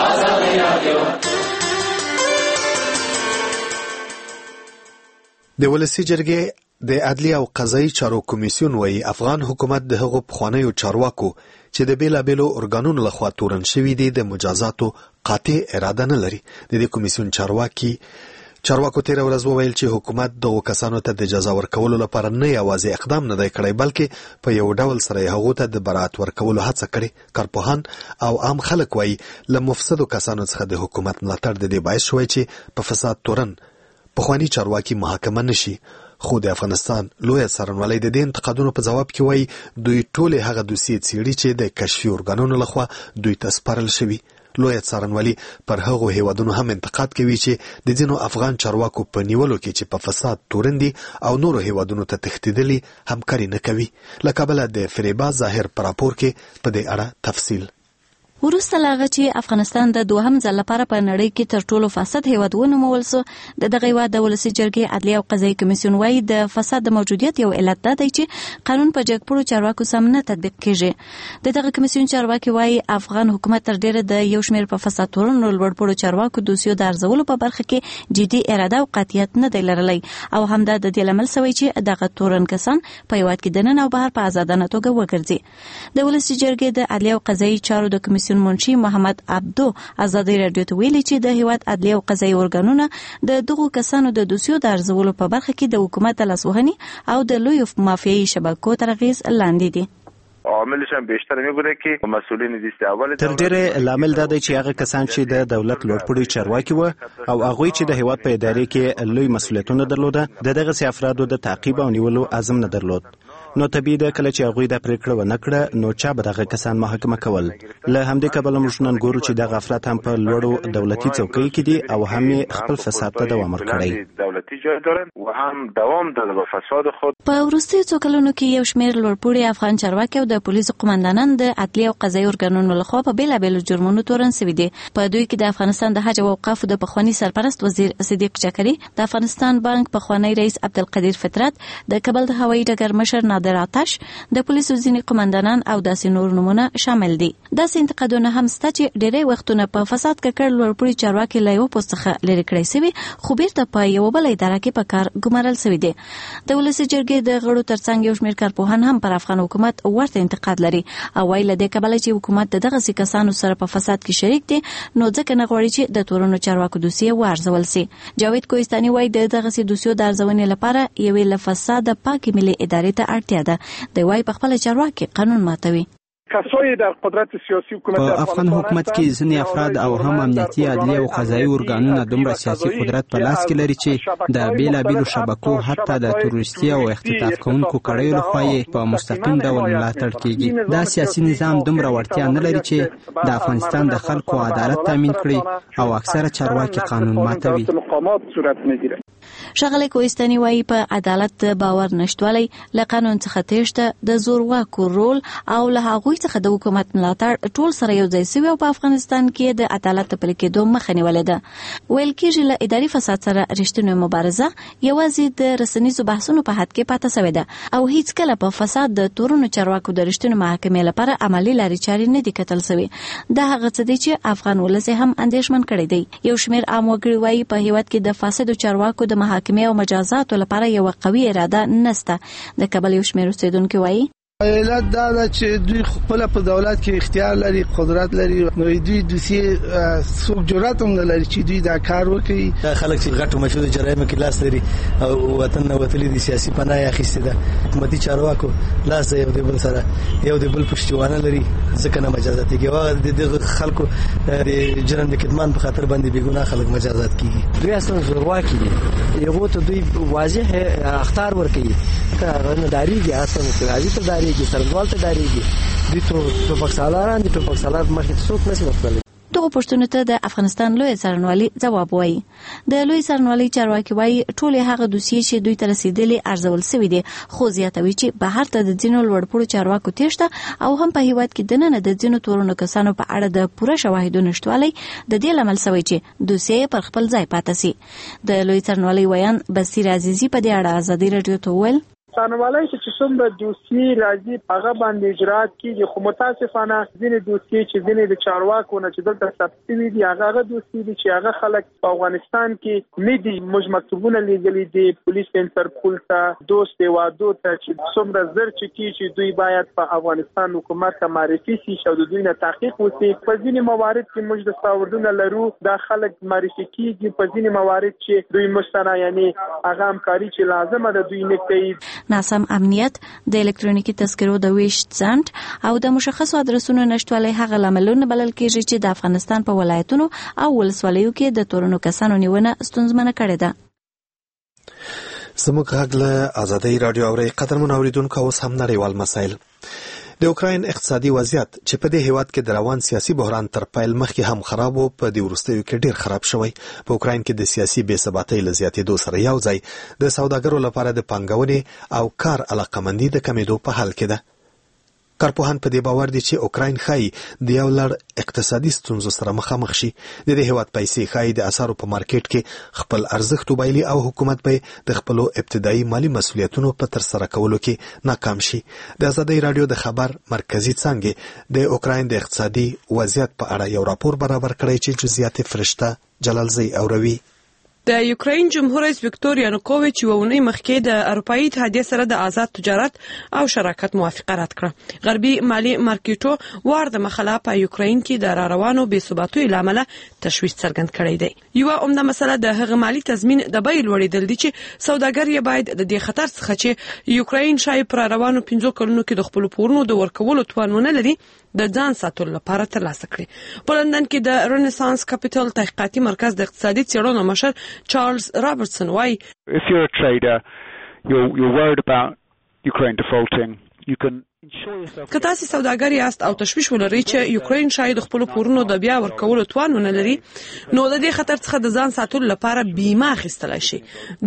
د ولسی جرګې د عدلیه او قضایي چارو کمیسیون وایي افغان حکومت د هغو پخوانیو چارواکو چې د بیلابیلو ارګانونو لخوا تورن شوي دي د مجازاتو قاطع اراده نه لري. د دې کمیسیون چارواکو تیر ورځ وویل چې حکومت دغو کسانو ته د جزا ورکولو لپاره نه یوازې اقدام نه دی کړی بلکې په یو ډول سره یې هغو ته د برائت ورکولو هڅه کړې. کارپوهان او عام خلک وایي له مفسدو کسانو څخه د حکومت ملاتړ د دې باعث شوی چې په فساد تورن پخوانی چارواکي محاکمه نشي. خو د افغانستان لوی څارنوالۍ د دې انتقادونو په جواب کې وایي دوی ټولې هغه دوسیې څېړي چې د کشفي ارګانونو لخوا دوی ته سپارل شوي. لوی څارنوالي پر هغو هیوادونو هم انتقاد کوي چې د ځینو افغان چارواکو په نیولو کې چې په فساد تورن دي او نورو هیوادونو ته تښتېدلي همکاري نه کوي. له کابله د فریبا ظاهر په راپور کې په دې اړه تفصیل. وروسته لاغه چې افغانستان د دوهم ځل لپاره په نړۍ کې تر ټولو فاسد هیواد ونومول سو دغه هیواد د ولسی جرګې عدلیه او قضایي کمیسیون وایي د فساد د موجودیت یو علت ده چې قانون په جګپړو چارواکو سم نه تطبیق کیږي. دغه کمیسیون چارواکي وایي افغان حکومت تر ډیره د یو شمېر په فساد تورنو لوړپوړو چارواکو دوسیو د ارزولو په برخه کې جدي اراده او قاطعیت نه دی لرلی او همدا د دې لامل سوی چې دغه تورن کسان په هیواد کې دننه او بهر په آزادانه توګه وګرځي. د ولسی جرګې د عدلیه او قضایي چارو د کمیسیون منشي محمد عبدو ازادي رادیو ته ویلي چې د هیواد عدلیه او قضایي ارګانونه د دغو کسانو د دوسیو د ارزولو په برخه کې د حکومت د لاسوهنې او د لویو مافیایي شبکو تر اغېز لاندې دي. عاملش هم بیشتر میبوده که مسئولین دیست اول تر ډیره لامل دا دی چې هغه کسان چې د دولت لوړپوړي چارواکي و او هغه چې د هیواد په ادارې کې لوی مسؤلیتونه درلوده دغه سي افرادو د تعقیب او نیولو عزم نه درلود. نو طبيعي ده کله چې هغه د پریکړه و نکړه نو چا به دغه کسان محاکمه کول. له همدې کبله موږ نن ګورو چې دغه افراد هم په لوړو دولتي څوکۍ کې دي او هم خپل فساد ته دوام ورکړي. دولتي جای دارن و هم دوام داده به فساد خود. په وروستي څو کلونو کې یو شمېر لوړپوړي افغان چارواکي او د پولیسو قومندانان د عدلیه او قضایي ارګانونو لخوا په بیلابیلو جرمونو تورن شوي دي. په دوی کې د افغانستان د حج او اوقافو د پخوانی سرپرست وزیر صدیق چکري، د افغانستان بانک پخوانی رئیس عبدالقدیر فطرت، د کابل د هوایي ډګر مشر نادر آتش، د پولیسو ځینې قومندانان او داسې نور نمونه شامل دي. داسې انتقادونه هم شته چې ډېری وختونه په فساد ککړ لوړپوړي چارواکي له یو پوسټ څخه لرې کړی شوي خو بیرته په یوه بله اداره کې په کار ګمارل شوي دي. د ولسي جرګې د غړو ترڅنګ یو شمېر کارپوهان هم پر افغان حکومت ورته انتقاد لري او وایي له دې کبله چې حکومت د دغسې کسانو سره په فساد کې شریک دی نو ځکه نه غواړي چې د تورنو چارواکو دوسیه وارزول سي. جاوید کوهستاني وایي د دغسې دوسیو د ارزونې لپاره یوې له فساده پاکې ملي ادارې ته اړتیا ده. دی وایي په خپله چارواکي قانون ماتوي. کسایی در قدرت سیاسی حکومت په افغان حکومت کې ځینې افراد او هم امنیتي عدلیه او قضایي ارګانونه دومره سیاسي قدرت په لاس کې لري چې د بیلابیلو شبکو حتی د تروریستي او اختطاف کوونکو کړیو لخوا یې په مستقیم ډول ملاتړ کیږي. دا سیاسي نظام دومره وړتیا نه لري چې د افغانستان د خلکو عدالت تامین کړي او اکثره چارواکي قانون ماتوي. ښاغلی کوهستاني وایي په عدالت باور نشتوالی، له قانون څخه تېښته، د زورواکو رول او له هغوی څخه د حکومت ملاتړ ټول سره یو ځای سوي او په افغانستان کې د عدالت د پلي کېدو مخه نیولې ده. ویل کېږي له اداري فساد سره رښتینې مبارزه یوازې د رسنیزو بحثونو په حد کې پاتې سوې ده او هیڅکله په فساد د تورنو چارواکو د رښتینو محاکمې لپاره عملي لارې چارې نه دي کتل سوي. دا هغه څه دی چې افغان ولس هم اندېښمن کړی دی. یو شمېر عام وګړي وایي په هېواد کې د فاسدو چارواکو د محاکمې او مجازاتو لپاره یو قوي اراده نشته. د کابل یو شمېر اوسیدونکي وایي علت دا ده چې دوی خپل په دولت کې اختیار لري، قدرت لري، نو دوی دوسیه څوک جرأت هم نه لري چې دوی دا کار وکړي. دا خلک چې غټو مشهور جرایم کې لاس لري او وطن نه وتلي دي، سیاسي پناه اخیستې ده، حکومتي چارواکو لاس یو د بل سره یو د بل پښتوانه لري، ځکه نه مجازات کیږي. د خلکو د جرم د کتمان په خاطر باندې بیګناه خلک مجازات کیږي. دوی اصلا زورواکي دي، یو ته دوی واضح اختیار ورکړي که نه داریږي، اصلا راځي ته داریږي، سرګوال ته داریږي، دوی ته ټوپکسالاران دي، ټوپکسالار مخې څوک نشي ورتللی. دغه پوښتنو ته د افغانستان لوی څارنوالي ځواب وایي. د لوی څارنوالي چارواکي وایي ټول هغه دوسیې چې دوی ته رسیدلي ارزول سوي دي، خو زیاتوي چې بهر ته د ځینو لوړپوړو چارواکو تېښته او هم په هېواد کې دننه د ځینو تورنو کسانو په اړه د پوره شواهدو نشتوالی د دې لامل سوی چې دوسیې پر خپل ځای پاتې سي. د لوی څارنوالي ویان بصیر عزیزي په دې اړه ازادي راډیو ته وویل څارنوالۍ چې څومره دوسیې راځي هغه باندې اجرات کیږي، خو متاسفانه ځینې دوسیې چې ځینې د چارواکو نه چې دلته ثبت شوي دي هغه دوسیې دي چې هغه خلک په افغانستان کې نه دي. موږ مکتوبونه لیږلي دي پولیس انټرپول ته، دوست وادو ته چې څومره زر چې کیږي چې دوی باید په افغانستان حکومت ته معرفي شي او د دوی نه تحقیق وشي. په ځینې موارد کې موږ د ساوردونه لرو دا خلک معرفي کیږي، په ځینې موارد چې دوی مشترک یعنی هغه همکاري چې لازمه ده دوی نه کوي. ناسم امنیت، د الکترونیکي تذکرو د ویشت ځنډ او د مشخصو ادرسونو نشتوالی هغه لاملونه بلل کېږي چې د افغانستان په ولایتونو او ولسوالیو کې د تورنو کسانو نیونه ستونزمنه کړې ده. زموږ غږ له ازادۍ راډیو اورئ. قدرمن اوریدونکو، اوس هم نړیوال مسایل. د اوکراین اقتصادي وضعیت چې په دې هیواد کې د روان سیاسي بحران تر پیل مخکې هم خراب و، په دې وروستیو کې ډیر خراب شوی. په اوکراین کې د سیاسي بې ثباتۍ له زیاتېدو سره یو ځای د سوداګرو لپاره د پانګونې او کار علاقمندي د کمېدو په حال کې ده. کارپوهان په دې باور دي چې اوکراین ښایي د یو لړ اقتصادي ستونزو سره مخامخ شي. د دې هیواد پیسې ښایي د اسعارو په مارکیټ کې خپل ارزښت وبایلي او حکومت به د خپلو ابتدایي مالي مسؤلیتونو په ترسره کولو کې ناکام شي. د ازادۍ راډیو د خبر مرکزي څانګې د اوکراین د اقتصادي وضعیت په اړه یو راپور برابر کړی چې جزئیات فرشته جلالزی اوروي. د یوکراین جمهور رئیس ویکتور یانوکوویچ یوونی مخکې د اروپאי اتحادیه سره د آزاد تجارت او شراکت موافقه رد کړه. غربي مالی مارکیټو وار د مخاله په یوکراین کې د روانو بې ثباتۍ لامل تشویش څرګند کړی دی. یو عمده مسله د هغه مالی تضمین د بیې لوړېدل دي چې سوداګر یې باید د دې خطر څخه چې یوکراین شاید پر روانو 5 کلونو کې د خپل پورونو د ورکولو توان ونه لري د ځان ساتلو لپاره ترلاسه کړي. په لندن کې د رنسانس کاپیټل تحقیقاتي مرکز د اقتصادي څېړنو مشر چارلز رابرټسن وايي If you're a trader, you're worried about Ukraine defaulting, you can که تاسو سوداګر یاست او تشویش ولرئ چې یوکراین شاید خپل پورونو د بیا ورکولو توان ونه لري، نو د دې خطر څخه د ځان ساتلو لپاره بیمه اخیستلای شي.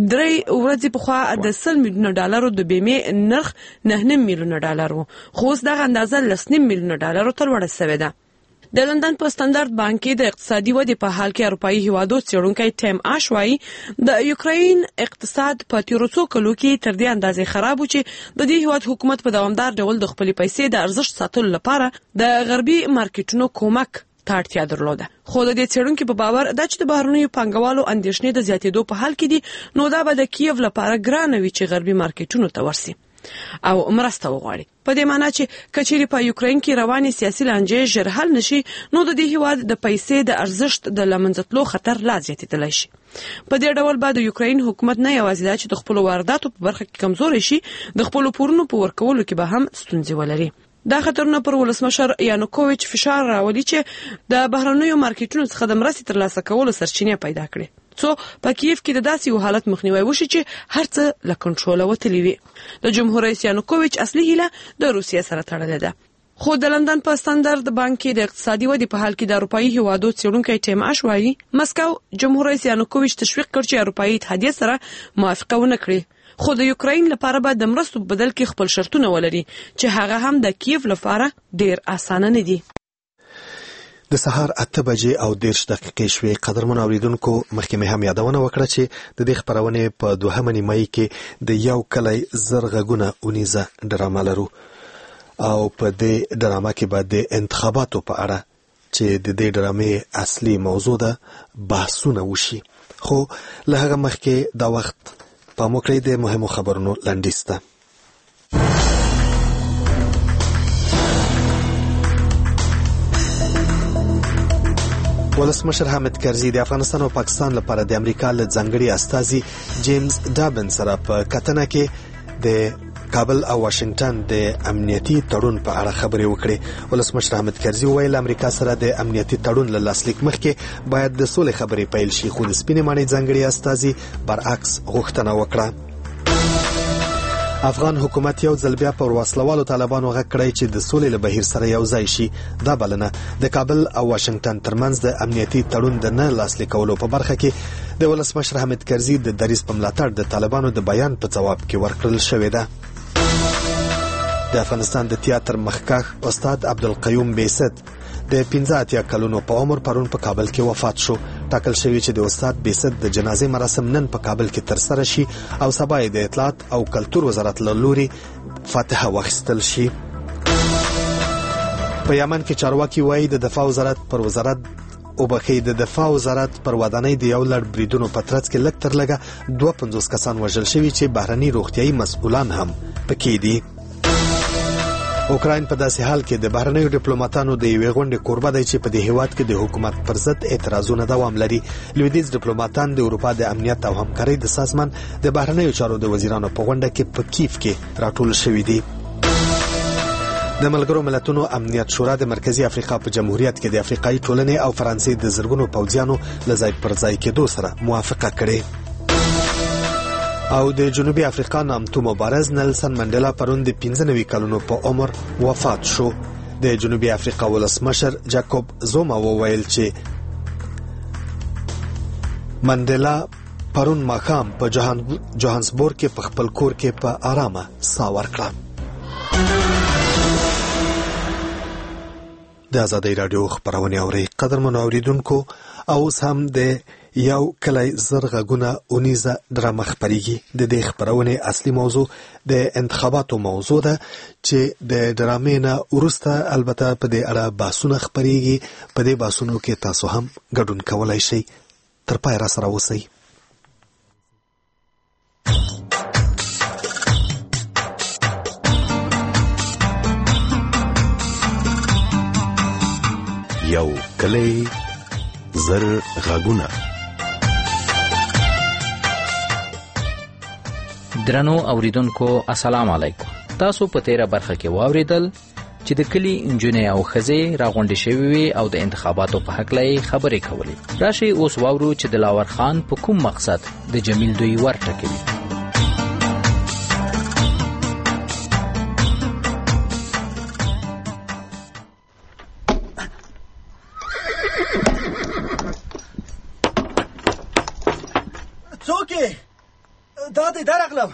3 ورځې پخوا د $100 میلیون د بیمې نرخ $9 میلیون و، خو اوس دغه اندازه $9 میلیون ته لوړه شوې ده. د لندن په سټانډرډ بانک کې د اقتصادي ودې په حال کې اروپאי هیوادو څېړونکی ټیم آش وايي د یوکراین اقتصاد په تیرو څو کلو کې تر دې اندازې خراب و چې د دې هیواد حکومت په دوامدار ډول د خپلې پیسې د ارزښت ساتلو لپاره د غربي مارکیټونو کومک ته اړتیا درلوده. خو د دې څېړونکي په باور دا چې د بهرنیو پانګوالو اندېښنې د زیاتېدو په حال کې دي، نو دا به د کیف لپاره ګرانه وي چې غربي مارکیټونو ته ورسي او مرسته وغواړي. په دې معنی چې کچېرې په یوکراین کې رواني سیاسي لانجې ژر حل نشي، نو د دې هیواد د پیسې د ارزښت د لمنځتلو خطر لا زیاتېدلی شي. په دې ډول به د یوکراین حکومت نه یوازې چې د خپل وارداتو په برخه کې کمزوري شي، د خپل پورونو په ورکولو کې به هم ستونزې ولري. دا خطرونه پر ولسمشر یانوکوویچ فشار راولي چې د بهرنیو مارکیټونو څخه د مرستې ترلاسه کولو سرچینې پیدا کړي څو په کیف کې د داسې یو حالت مخنیوي وشي چې هر څه له کنټروله وتلی وي. د جمهور رئیس یانوکوویچ اصلي هیله د روسیې سره تړلې ده. خو د لندن په ستاندرد بانک کې د اقتصادي ودې په حال کې د اروپایي هیوادو څېړونکی ټیم اش وایي مسکو جمهور رئیس یانوکوویچ تشویق کړ چې اروپایي اتحادیه سره موافقه ونه کړي، خو د یوکراین لپاره به د مرستو په بدل کې خپل شرطونه ولري چې هغه هم د کیف لپاره ډیر اسانه نه دي. د سهار 8 بجې او 10 دقیقې شوې. قدرمن اوریدونکو، مخکې مې هم یادونه وکړه چې د دې خبرونه په 2 مې کې د یو کلی زر غږونه اونیزه ډرامه لرو او په دې ډرامه کې به د انتخاباتو په اړه چې د دې ډرامې اصلي موضوع ده بحثونه وشي. خو له هغه مخکې دا وخت په موکړې د مهمو خبرونو لنډیز ده. ولسمشر حامد کرزي د افغانستان او پاکستان لپاره د امریکا له ځانګړي استازي جیمز ډابن سره په کتنه کې د کابل او واشنگټن د امنیتي تړون په اړه خبرې وکړې. ولسمشر حامد کرزي وویل امریکا سره د امنیتي تړون له لاسلیک مخکې باید د سولې خبرې پیل شي، خو د سپینې ماڼۍ ځانګړي استازي برعکس غوښتنه وکړه. افغان حکومت یو ځل بیا پر وسلوالو طالبانو غږ کړی چې د سولې له بهیر سره یو ځای شي. دا بلنه د کابل او واشنگټن ترمنځ د امنیتي تړون د نه لاسلیکولو په برخه کې د ولسمشر حامد کرزي د دریځ په ملاتړ د طالبانو د بیان په ځواب کې ورکړل شوې ده. د افغانستان د تیاتر مخکښ استاد عبدالقیوم بیست د 15 کلونو په عمر پرون په کابل کې وفات شو. ټاکل شوی چې د استاد بیست د جنازې مراسم نن په کابل کې ترسره شي او سبا د اطلاعات او کلتور وزارت له لوري فاتحه واخیستل شي. په یمن کې چارواکي وایي د دفاع وزارت پر ودانۍ د یو لړ بریدونو په ترڅ کې لږ تر لږه 52 کسان وژل شوي چې بهرني روغتیايي مسؤلان هم پکې دي. اوکراین په داسې حال کې د بهرنیو ډیپلوماټانو د یوې غونډې کوربه دی چې په دې هیواد کې د حکومت پر ضد اعتراضونه دوام لري. لویدیځ ډیپلوماټان د اروپا د امنیت او همکارۍ د سازمان د بهرنیو چارو د وزیرانو په غونډه کې په کیف کې راټول شوي دي. د ملګرو ملتونو امنیت شورا د مرکزی افریقا په جمهوریت کې د افریقایي ټولنې او فرانسې د زرګونو پوځیانو لځای پر ځای کېدو سره موافقه کړې. او د جنوبي افریقا نامتو مبارز نلسن منډلا پرون د 95 کلونو په عمر وفات شو. د جنوبي افریقا ولسمشر جاکوب زوما وویل چې منډلا پرون ماښام په جوهانسبورګ کې په خپل کور کې په آرامه ساه ورکړه. د آزادۍ رادیو خبرونه اوري. قدرمن اوریدونکو، اوس هم د یو کلی زر غږونه اونیزه ډرامه خپریږي. د دې خبرونه اصلي موضوع د انتخاباتو موضوع ده چې د ډرامې نه وروسته البته په دې اړه بحثونه خپریږي. په دې بحثونو کې تاسو هم ګډون کولای شئ. تر پای را سره اوسئ. یو کلی زر غږونه. درنو اوریدونکو السلام علیکم. تاسو په تیره برخه کې واوریدل چې د کلی انجونې او خزې راغونډې شوې وي او د انتخاباتو په حق لای خبرې کولې. راشي اوس واورو چې دلاور خان په کوم مقصد د جمیل دوی ورټکوي. دا دې درغلم.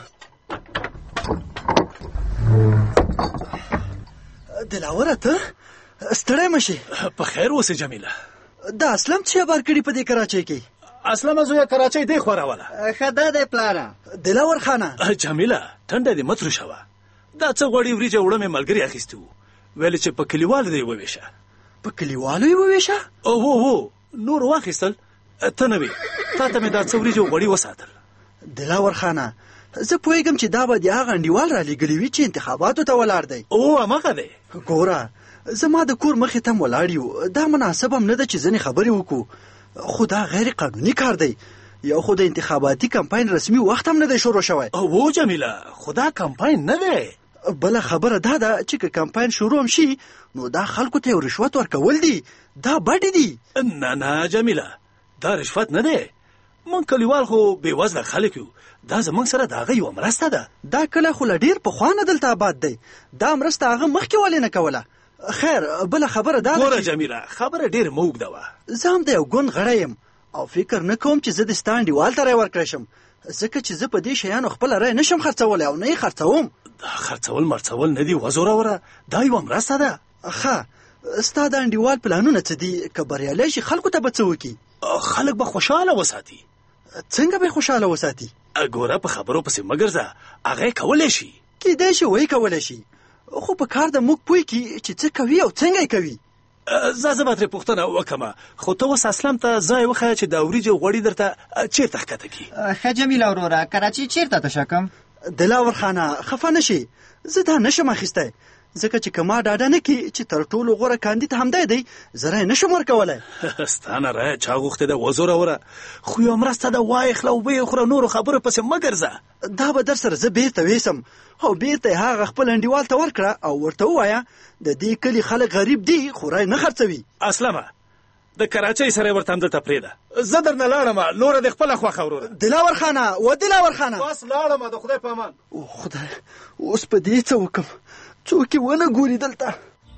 دلاوره ته ستړی مشي. په خیر اوسې جمیله. دا اسلم چې خبر کړي په دې کراچۍ کې. اسلم زویا کراچۍ دی خوراوله. خدا دې پلاره. دلاور خانه. جمیله ټنډه دې مترو شوه. دا څه غوړي وریجه وړه مې ملګری اخیستو. ویل چې په کلیوالو دی وویشه. په کلیوالو یې وویشه؟ او نور واخیستل. ته نه وې. تا ته مې دا څه وریجه غوړي وساتل. دلاور خانه، زه پوهیږم چې دا به د هغه انډیوال را لېږلی وي چې انتخاباتو ته ولاړ دی. هماغه دی. ګوره، زما د کور مخې ته هم ولاړ یو. دا مناسب هم نه ده چې ځینې خبرې وکړو، خو دا غیر قانوني کار دی. یو خو د انتخاباتي کمپاین رسمي وخت هم نه دی شروع شوی. او جمیله، خو دا کمپاین نه دی. بله خبره دا ده چې که کمپاین شروع هم شي نو دا خلکو ته یو رشوت ورکول دي، دا بډې دي. نه جمیله، دا رشوت نه دی. من کلیوال خو بېوزله خلک یو، دا زمونږ سره د هغه یوه مرسته ده. دا کلی خو له ډېر پخوا نه دلته آباد دی، دا مرسته هغه مخکې ولې نه کوله؟ خیر بله خبره دا ده ګوره جمیله، خبره ډېر مه اوږده وه. زه هم د یو ګوند غړی یم او فکر نه کوم چې زه د ستا انډیوال ته رای ورکړی شم، ځکه چې زه په دې شیانو خپله رای نشم خرڅولی او نه یې خرڅوم. دا خرڅول مرڅول نه دي وزوروره، دا یوه مرسته ده. ښه ستا د انډیوال پلانونه څه دي؟ که بریالی شي خلکو ته به څه وکړي؟ خلک به خوشحاله وساتي. څنګه به خوشحاله وساتي؟ ګوره په خبرو پسې مه ګرځه، هغه یې کولی شي. کیدای شي وایي کولی شي، خو په کار د موږ پوه کړي چې څه کوي او څنګه یې کوي. زه به ترې پوښتنه وکړم، خو ته اوس اسلم ته ځای وښیه چې د وریجو غوړي درته چېرته ښکته کړي. ښه جمیله وروره، کراچۍ چېرته تشه کړم؟ دلاور خانه خفه نه شي، زه دا نشم اخیستی، ځکه چې که ما ډاډه نه کړي چې تر ټولو غوره کاندید همدی دی، زه رای نشم ورکولی. ستا نه رایه چا غوښتې ده وزوروره، خو یوه مرسته ده، وایې خله اوبه یې خوره، نورو خبرو پسې مه ګرځه. دا به در سره زه بیرته ویسم او بیرته یې هغه خپل انډیوال ته ورکړه او ورته ووایه د دې کلي خلک غریب دي خو رای نه خرڅوي. اسلمه د کراچۍ سره یې ورته همدلته پرېږده، زه درنه لاړم، نوره دې خپله خوښه وروره. دلاور خانه و دلاور خانه، بس لاړم، د خدای په امان. خدای اوس په دې څه وکړم، څوک یې ونه ګوري دلته.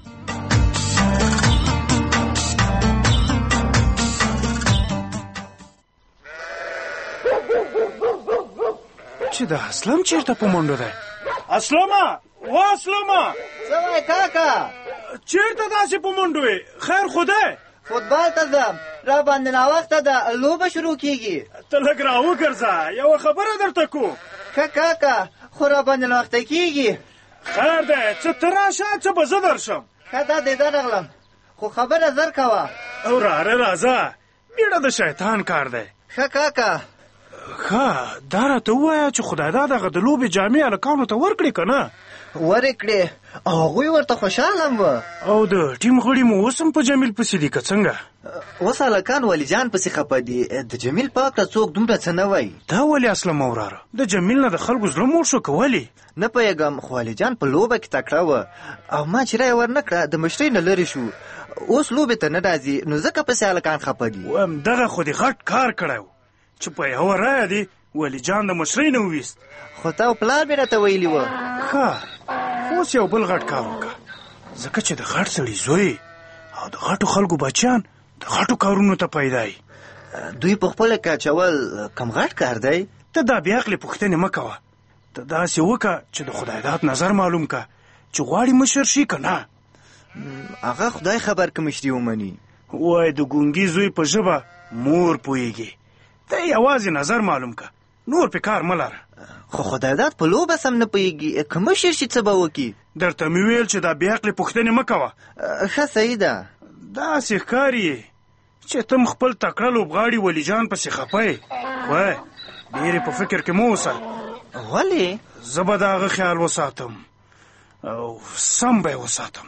چې د اسلم چېرته په منډو دی؟ اسلمه و اسلمه، څه وایې کاکا؟ چېرته داسې په منډو وې؟ خیر خو دی؟ فوټبال ته ځم، را باندې ناوخته ده، لوبه شروع کېږي. ته لږ راوګرځه، یوه خبره درته کو. ښه کاکا، خو را باندې ناوخته کېږي. خیر دی، څه ته راشه، څه به زه درشم. ښه دا دی درغلم، خو خبره زر کوه. او راځه، بیړه د شیطان کار دی. ښه کاکا. ښه دا راته ووایه چې خدای دغه د لوبې جامې هلکانو ته ورکړې که نه؟ ورې کړې او هغوی ورته خوشحاله هم وه. او د ټیم غړي مو اوس هم په جمیل پسې دي که څنګه؟ اوس هلکان ولیجان پسې خفه دي، د جمیل په هکله څوک دومره څه نه وایي. دا ولې اسلمه وراره، د جمیل نه د خلکو زړه موړ شو که ولې؟ نه پوهېږم، خو ولیجان په لوبه کې تکړه وه او ما چې رایه ورنه کړه د مشرۍ نه لرې شو، اوس لوبې ته نه راځي، نو ځکه پسې هلکان خفه دي. وایم دغه خو دې غټ کار کړی و چې په یوه رایه دې ولیجان د مشرۍ نه وویست. خو تا پلار مې راته ویلي وه. ښه اوس یو بل غټ کار وکړه، ځکه چې د غټ سړي زوی او د غټو خلکو بچیان د غټو کارونو ته پیدا وي. دوی په خپله کې اچول کم غټ کار دی؟ ته دا بې عقلې پوښتنې مه کوه، ته داسې وکړه چې د خدای داد نظر معلوم که چې غواړي مشر شي که نه. هغه خدای خبر که مشري ومني. وای د ګونګي زوی په ژبه مور پوهېږي، ته یوازې نظر معلوم که، نور پې کار مه لره. خو خدای داد په لوبه سم نه پوهېږي، که مشر شي څه به وکړي؟ درته مې ویل چې دا بې عقلې پوښتنې مه کوه. ښه صحیح ده. داسې ښکاري چې تم خپل تکړه لوبغاړي ولیجان پسې خفه یې. وای ډېرې په فکر کې مه اوسه. ولې؟ زه به د هغه خیال وساتم او سم به یې وساتم.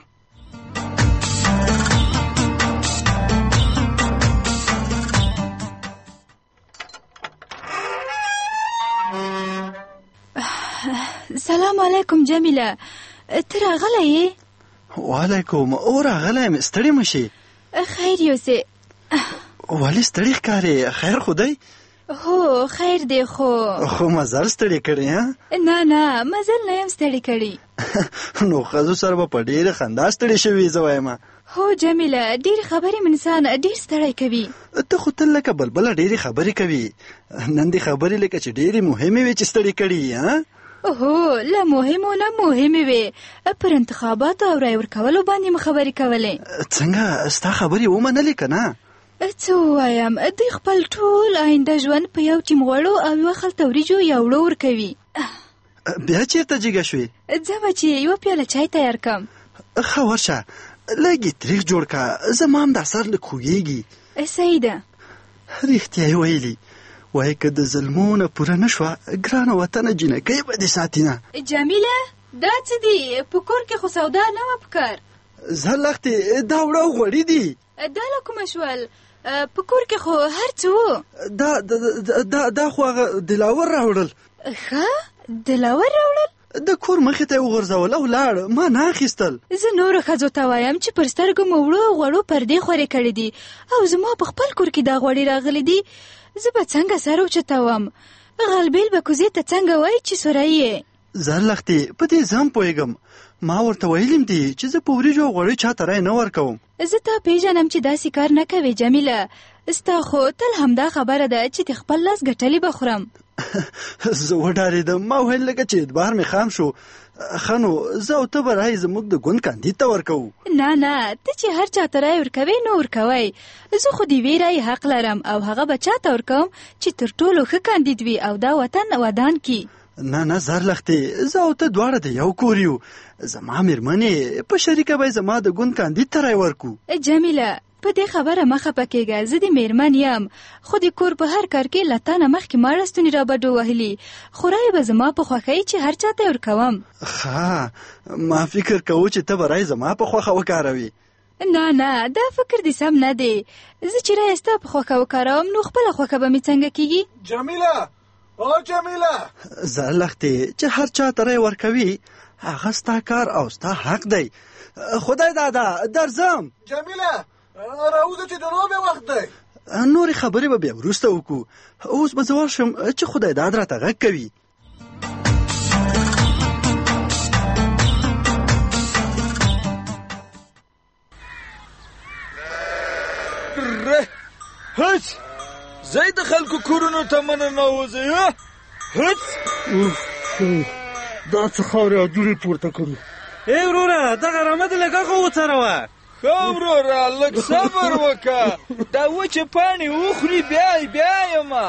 سلام علیکم جمیله، ته راغلی یې؟ وعلیکم، او راغلی یم، ستړې مه شي. خیر یوسې. ولې ستړې ښکارې؟ خیر خو دی؟ هو خیر دی، خو مزل ستړې کړې؟ نه مزل نه یم ستړې کړې. نو ښځو سره به په ډېره خندا ستړې شوې زه وایم. هو جمیله، ډېرې خبرې انسان ډېر ستړی کوي. ته خو تل لکه بلبله ډېرې خبرې کوي، نن دې خبرې لکه چې ډېرې مهمې وې چې ستړې کړي. هو له مهمو نه مهمې وې، پر انتخاباتو او رای ورکولو باندې مو خبرې کولې. څنګه ستا خبرې ومنلې که نه؟ څه ووایم، دوی خپل ټول آینده ژوند په یو ټیم غوړو او یوه خلطه وریجو یا وړو ورکوي. بیا چېرته جګه شوې؟ ځمه چې یوه پیاله چای تیار کړم. ښه ورشه، لږ یې تریخ جوړ کړه، زما هم دا سر لږ خوږېږي. صحیح ده. رښتیا یې ویلي، وایي که د ظلمو نه پوره نه شوه، ګرانه وطنه جینکۍ به دې ساتي نه. جمیله دا څه دي؟ په کور کې خو سودا نه وه پکار. زه لښتې دا وړه او غوړي دي. دا له کومه شول؟ په کور کې خو هر څه وو. دا خو هغه دلاور راوړل. ښه دلاور راوړل؟ د کور مخې ته یې وغورځول او لاړ، ما نه اخیستل. زه نورو ښځو ته وایم چې پر سترګو مو وړو غوړو پردې خورې کړې دي او زما په خپل کور کې دا غوړې راغلي دي. زه به څنګه سر اوچتوم؟ غلبیل به کوزې ته څنګه وایي چې سوری یې؟ زرلختې په دې ځم پوهېږم. ما ورته ویلیم دي چې زه په وریجو او غوړیو چاته رای نه ورکوم. زه تا پیژنم چې داسې کار نه کوې جمیله. ستا خو تل همدا خبره ده چې د خپل لاس ګټلې به خورم. زه وډارېدم. ما ویل لکه چې اعتبار مې خام شو. ښه نو زه او ته به رای زموږ د ګوند کاندید ته ورکوو. نه ته چې هر چا ته رای ورکوې نو ورکوی. زه خو د یوې رای حق لرم او هغه به چا ته ورکوم چې تر ټولو ښه کاندید وي او دا وطن ودان کي. نه زرلختې، زه او ته دواړه د یو کور یو. زما مېرمنې په شریکه به زما د ګوند کاندید ته رای ورکو. جمیله په دې خبره مه خفه کېږه. زه د مېرمن یم خو د کور په هر کار کې له تا نه مخکې ما ړستونې رابډو وهلي. خو رای به زما په خوښوي چې هر چا ته یې ورکوم. ښه ما فکر کوو چې ته به رای زما په خوښه وکاروي. نه دا فکر دې سم نه دی. زه چې رای ستا په خوښه وکاروم نو خپله خوښه به مې څنګه کېږي؟ جمیله زرلختې چې هر چا ته رای ورکوي هغه ستا کار او ستا حق دی. خدای دادا درځم. جمیله راوځه چې د لوبې وخت دی. نورې خبرې به بیا وروسته وکړو. اوس به زه ورشم چې خدای داد راته غږ کوي. هڅ زه د خلکو کورونو ته مننه نوځي. هڅ دا څه خاورې او دوړې پورته کړو. ای وروره دغه رمه دې لږه خو وڅروه. ښه وروره لږ صبر وکړه. دا وچې پاڼې وخوري بیا یمه.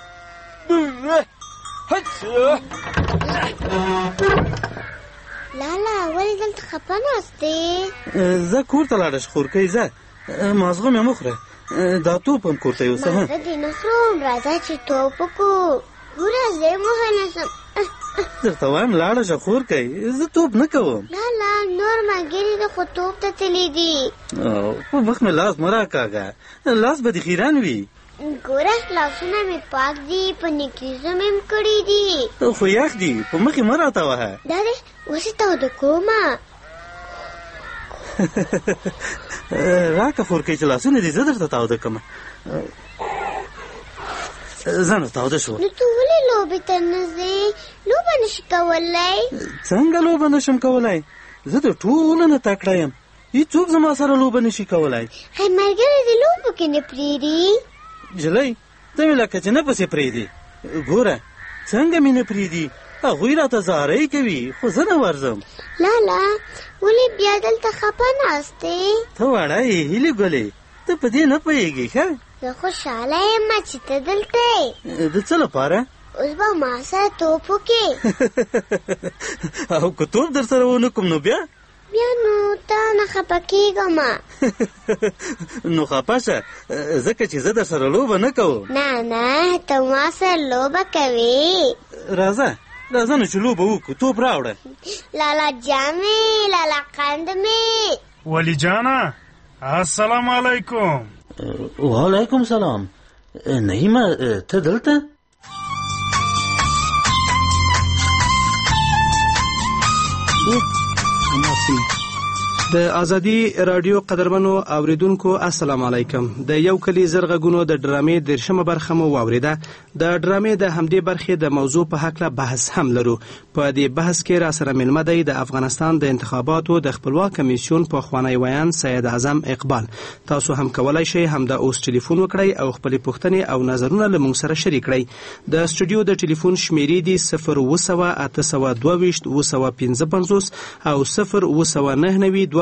لالا ولې دلته خفه ناستې؟ زه کور ته لاړه خورکۍ ځه مازغه مې مه خوره. دا توپ هم کور ته یوسه. مازغه دې نه خورم راځه چې توپ وکړو. ګوره زه یې موهه نشم. درته وایم لاړه شه خورکۍ زه توپ نه کوم. لالا نور ملګري دې خو توپ ته تللي دي. په مخ مې لاس مه راکاږه. لاس به دې خیران وي. ګوره لاسونه مې پاک دي په نکریزو مې م کړي دي. خو یخ دي په مخ یې مه راته وهه. دا دې اوس یې تاوده کومه. راکه خورکۍ چې لاسونه دې زه درته تاوده کړمه. ځه نو تاوده شوه. نو ته ولې لوبې ته نه ځې؟ لوبه نشي کولی؟ څنګه لوبه نشم کولی؟ زه د ټولو نه تکړه یم. هېڅوک زما سره لوبه نشي کولی. هی ملګری دې لوبو کې نه پرېږدي؟ نجلۍ ته مې لکه چې نه پسې پرېږدي. ګوره څنګه مې نه پرېږدي. هغوی راته زارۍ کوي خو زه نه ورځم. لالا ولې بیا دلته خفه ناستې؟ ته وړه یې هیلې ګلې ته په دې نه پوهېږې ښه. زه خوشحاله یم چې ته دلته یې. د څه لپاره؟ اوس به ما سره توپ وکړې. او که توپ در سره ونه کوم نو بیا نو ته نه خفه کېږم. نو خفه شه ځکه چې زه در سره لوبه نه کوم. نه ته ما سره لوبه کوې. راځه نو چې لوبه وکړو. توپ راوړه. لالا جامې لالا قند مې. ولی جانا السلام علیکم. وعلیکم سلام. نعیمه ته دلته؟ د ازادي رادیو قدرمنو اوریدونکو السلام علیکم. د یو کلی زرغونو د ډرامې درشمه برخه مو واوریده. د ډرامې د همدې برخې د موضوع په حق له بحث هم لرو. په دې بحث کې را سره ملمه دی د افغانستان د انتخاباتو د خپلواک کمیسیون په خوانی ویان سید اعظم اقبال. تاسو هم کولای شئ هم د اوس ټلیفون وکړئ او خپل پوښتنې او نظرونه له موږ سره شریک کړئ. د استودیو د ټلیفون شمیرې دي 02825 او 0299203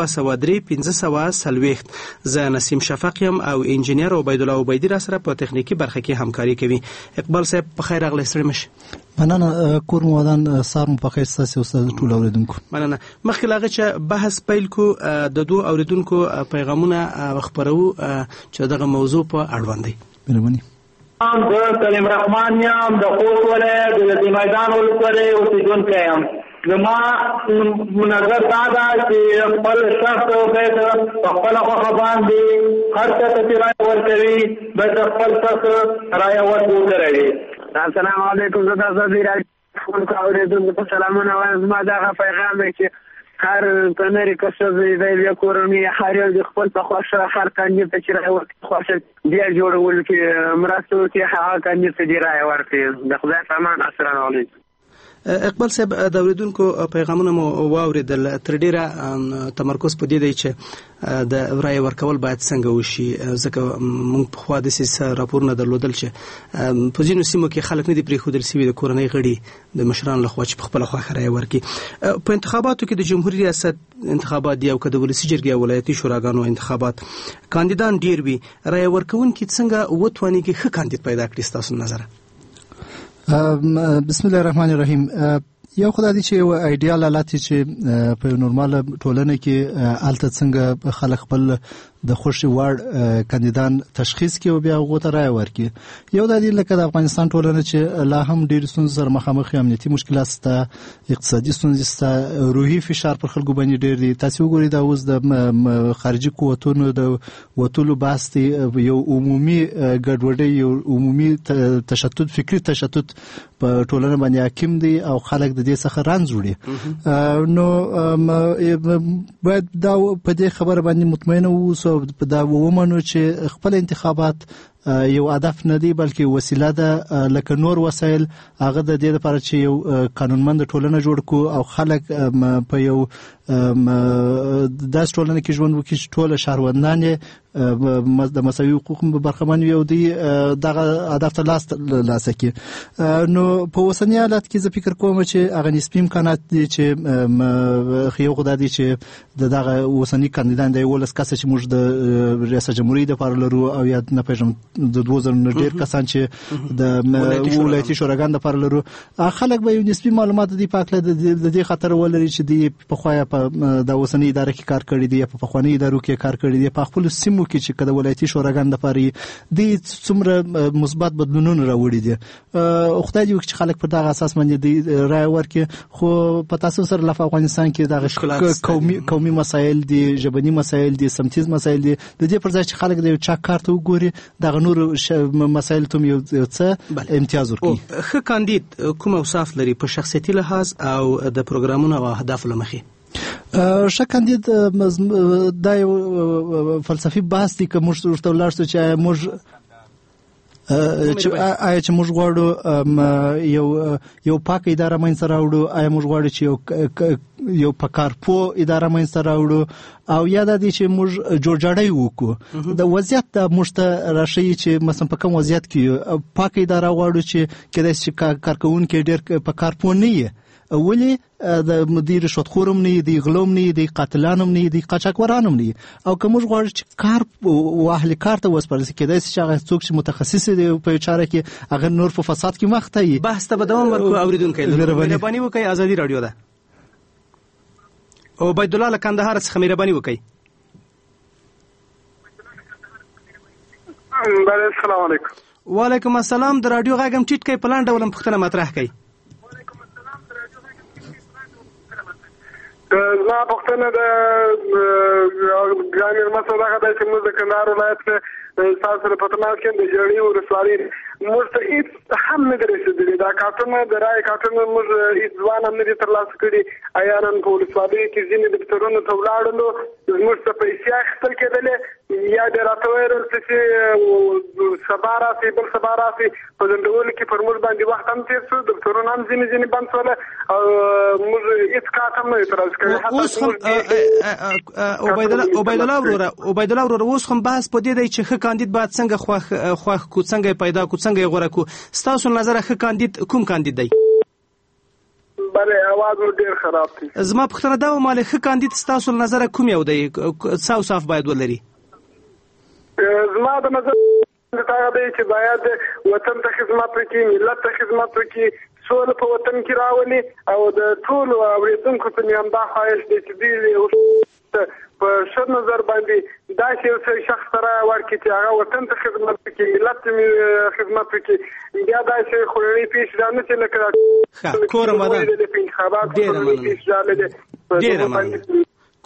زه نسیم شفق یم او انجینیر عبیدالله عبیدی را سره په تخنیکی برخه کې همکاري کوي. اقبال صاحب په خیر راغلی. ستړي مشه. مننه. کور مو ودان سار مو په خیر ستاسو او ټول اوریدونکو. مننه. مخکې لاغه چې بحث پیل کو د دوه اوریدونکو پیغامونه خبرو چې دغه موضوع په اړوند دی. مهرباني. د کلیم رحمان یم د خوست ولایت د میدان ولسوالۍ اوسیدونکی یم. زما نظر دا ده چې خپل شخص باید په خپله خوښه باندې هر څه ته چې رایه ورکوي باید خپل شخص رایه ورکړي. السلام علیکم. زه د ازادي رادیو خپل اورېدونکو ته سلامونه وایم. زما دغه پیغام دی چې هر تنری کسب دی کورنۍ هر یو د خپل په خوښه هر کاندید ته چې رایه ورکړي خوښه بیا جوړول کې مرسته وکړي هغه کاندید ته دې رایه ورکړي. د خدای په امان. السلام علیکم. اقبال صاحب د اوریدونکو پیغامونه مو واوریدل. تر ډیره تمرکز په دې دی چې د رایه ورکول باید څنګه وشي ځکه موږ په خوا د راپورونه درلودل چې په ځینو سیمو کې خلک نه دي پرېښودل سوي د کورنۍ غړي د مشرانو لخوا چې په خپله خوښه رایه ورکړي. په انتخاباتو کې د جمهوري ریاست انتخابات دي او که د ولسي جرګې او ولایتي شوراګانو انتخابات کاندیدان ډیر وي، رایه ورکوونکي څنګه وتوانیږي ښه کاندید پیدا کړي ستاسو نظر؟ بسم الله الرحمن الرحیم. یو خدای دې چې یو ایډیال حالت چې په نورمال ټولنه کې الته څنګه خلک خپل د خوشي وړ کاندیدان تشخیص کړي او بیا هغه ته رائے ورکړي. یو د دې لکه د افغانستان ټولنه چې لا هم ډېر ستونزې سره مخامخ امنیتي مشکلات شته، اقتصادي ستونزې شته، روحي فشار پر خلکو باندې ډېر دی. تاسو وګورئ دا اوس د خارجي قوتونو د وټولو باسي یو عمومي ګډوډي، یو عمومي تشدد، فکری تشدد په ټولنه باندې حاکم دی او خلک د دې څخه رنځ وړي. نو باید دا په دې خبره باندې مطمئن اوسو دا ومنو چې خپل انتخابات یو هدف نه دی بلکې وسیله ده لکه نور وسایل. هغه د دې لپاره چې یو قانونمند ټولنه جوړ کړو او خلک په یو داس ټولنه کې ژوند وکړي چې ټول شهروندان د مساوي حقوقو په برخمن وي او دغه هدف ته لاس کړي. نو په اوسني حالت کې زه فکر کوم چې هغه نسبي امکانات دي چې یو خدای دی چې دغه اوسني کاندیدان دی ولس کس چې موږ د ریاست جمهوریت لپاره لرو او یا نه پېژم د 2000 ډیر کسان چې د ولایتي شوراګان لپاره لرو، خلک به یو نسبي معلومات دی پاکله د دې خطر ولري چې دی په خوایا د اوسنی اداره کې کار کړی دی، په خواني ادارو کې کار کړی دی، په خپل سیمو کې چې کله ولایتي شوراګان لپاره دی څومره مثبت بدلونونه راوړي دي. خدای دې چې خلک په دغه اساس باندې دی رائے ورکړي. خو په تاسو سره په افغانستان کې دغه قومي مسایل دي، ژبني مسایل دي، سمتیز مسایل دي. د دې پر ځای چې خلک د چا کارت وګوري دغه نور مسایل ته یو څه امتیاز ورکړي. ښه کاندید کوم اوصاف لري په شخصیتي لحاظ او د پروګرامونو او اهدافو لمخې؟ ښه کاندید دا یو فلسفي بحث دی که موږ ورته ولاړ شو چې موږ آیا چې موږ غواړو یو پاک اداره منځته راوړو، آیا موږ غواړو چې یو پکارپو اداره منځته راوړو او یا د دې چې موږ جوړجاړی وکړو. د وضعیت د موږ ته راشي چې مثلا په کوم وضعیت کې پاک اداره غواړو چې کله چې کارکونکي ډېر پکارپو نه وي، ولی د مدیر رشوتخورم نه دی، غلوم نه دی، قاتلانم نه دی، قاچاقبرانم نه. او که موږ غواړو چې کار واهل کار ته وسپارل شي کېدای شي چې هغه څوک چې متخصص دی په چاره کې هغه نور په فساد کې مخ ته وي. بحث ته به دوام ورکړو. اوریدونکو مهرباني وکړئ، ازادي رادیو ده. او عبید الله له کندهار څخه مهرباني وکړئ. السلام علیکم. وعلیکم السلام. د رادیو غږم ټیټ کړئ، په لاندې ډول پوښتنه مطرح کړئ. زما پوښتنه د ګرامر مسله هغه ده چې موږ د کندهار ولایت کې تاسو سره په تماس کې د جړی ولسوالۍ موږ ته هیڅ هم نه دی رسېدلی. دا کارتونه د رایې کارتونه موږ هیڅ ځوان هم نه دي ترلاسه کړي. عیانا په ولسوالۍ کې ځینې دفترونو ته ولاړلو، زموږ ته پیسې اخیستل کېدلې، یا دې راته ویل چې سبا راسي بل سبا راسي. په ځنډولو کې پر موږ باندې وخت هم تېر شو، دفترونه هم ځینې بند شول او موږ هیڅ کارت هم نه دی ترلاسه کړی. اوس هم عبید الله وروره اوس هم بحث په دې دی چې ښه کاندید باید څنګه خوښ کو، څنګه پیدا کو، څنګه یې غوره کو. ستاسو نظر ښه کاندید کوم کاندید دی؟ بله اواز مو ډېر خراب دی. زما پوښتنه دا وه ښه کاندید ستاسو نظر کوم یو دی؟ څه اوصاف باید ولري؟ زما د نظر هغه دی چې باید وطن ته خدمت وکړي، ملت ته خدمت وکړي، سوله په وطن کې راولي. او د ټولو اورېدونکو ته مې همدا خواهش دی چې دوی په ښه نظر باندې داسې یو شخص ته رایه ورکړي چې هغه وطن ته خدمت وکړي، ملت ته خدمت وکړي. بیا داسې خورنۍ پیش را نه چې لکه کور مدن ډېره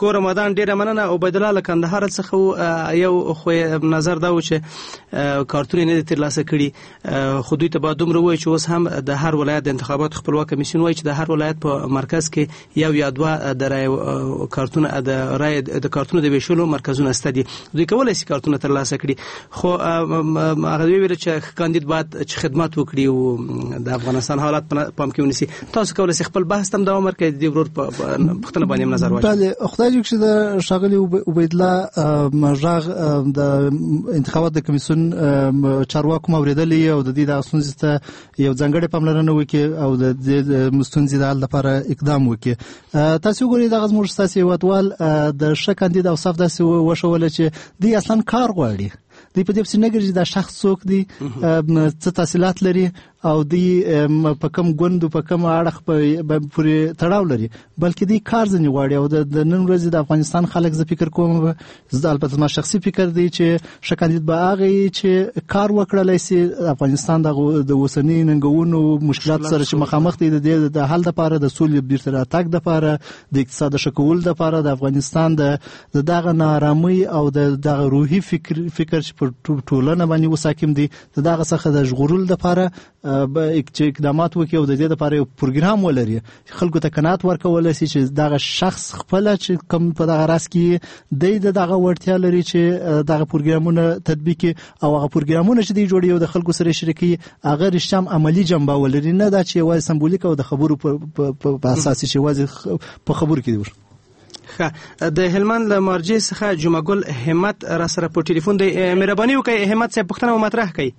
کور رمضان ډیره مننه. عبید الله له کندهار څخه یو خو نظر دا و چې کارتونه نه ترلاسه کړي، خو دوی ته به دومره وایي چې اوس هم د هر ولایت د انتخابات خپلواک کمیسیون وایي چې د هر ولایت په مرکز کې یو یا دوه د رای کارتونه د کارتونو د ویشلو مرکزونه شته دي. دوی کولای شي کارتونه ترلاسه کړي، خو هغه ویل چې کاندید باید چې خدمات وکړي او د افغانستان حالات پام کې ونیسي. تاسو کولای شئ خپل بحث هم دوام ورکړئ، د ورور په پښتنه باندې نظر واچوئ. بله، خدای دې چې د ښاغلي عبید الله غږ د انتخابات د کمیسیون چارواکو اوریدلی او د دې د ستونزې ته یو ځانګړې پاملرنه وکړي او د دې ستونزې د حل لپاره اقدام وکړي. تاسو وګورئ دغه زموږ ستاسې هیوادوال د ښه کاندید او صف داسې وښوله چې دوی اصلا کار غواړي. دوی په دې پسې نه ګرځي دا شخص څوک دی، څه تحصیلات لري او دوی په کوم ګوند په کوم اړخ پورې تړاو لري، بلکې دوی کار ځنې غواړي. او د نن ورځې د افغانستان خلک زه فکر کوم، البته زما شخصي فکر دی چې ښه کاندید به هغه چې کار وکړلی شي افغانستان د اوسني ننګونو مشکلات سره چې مخامخ دی د حل دپاره، د سولې بیرته راتګ دپاره، د اقتصاد ښه کولو دپاره، د افغانستان د دغه ناارامۍ او دغه روحي فکر چې په ټولنه باندې اوس حاکم دی د دغه څخه د ژغورلو دپاره چې اقدامات وکړي او د دې لپاره یو پروګرام ولري، خلکو ته قناعت ورکولی شي چې دغه شخص خپله چې کوم په دغه راز کې دی د دغه وړتیا لري چې دغه پروګرامونه تطبیق کړي او هغه پروګرامونه چې دی جوړوي او د خلکو سره شریکوي هغه رښتیا هم عملي جنبه ولري، نه دا چې یوازې سمبولیک او د خبرو په اساس چې یوازې په خبرو کې دی. د هلمند له مارجې څخه جمعه ګل همت را سره په ټلیفون دی. مهرباني وکړئ همت صاحب پوښتنه مطرح کړئ.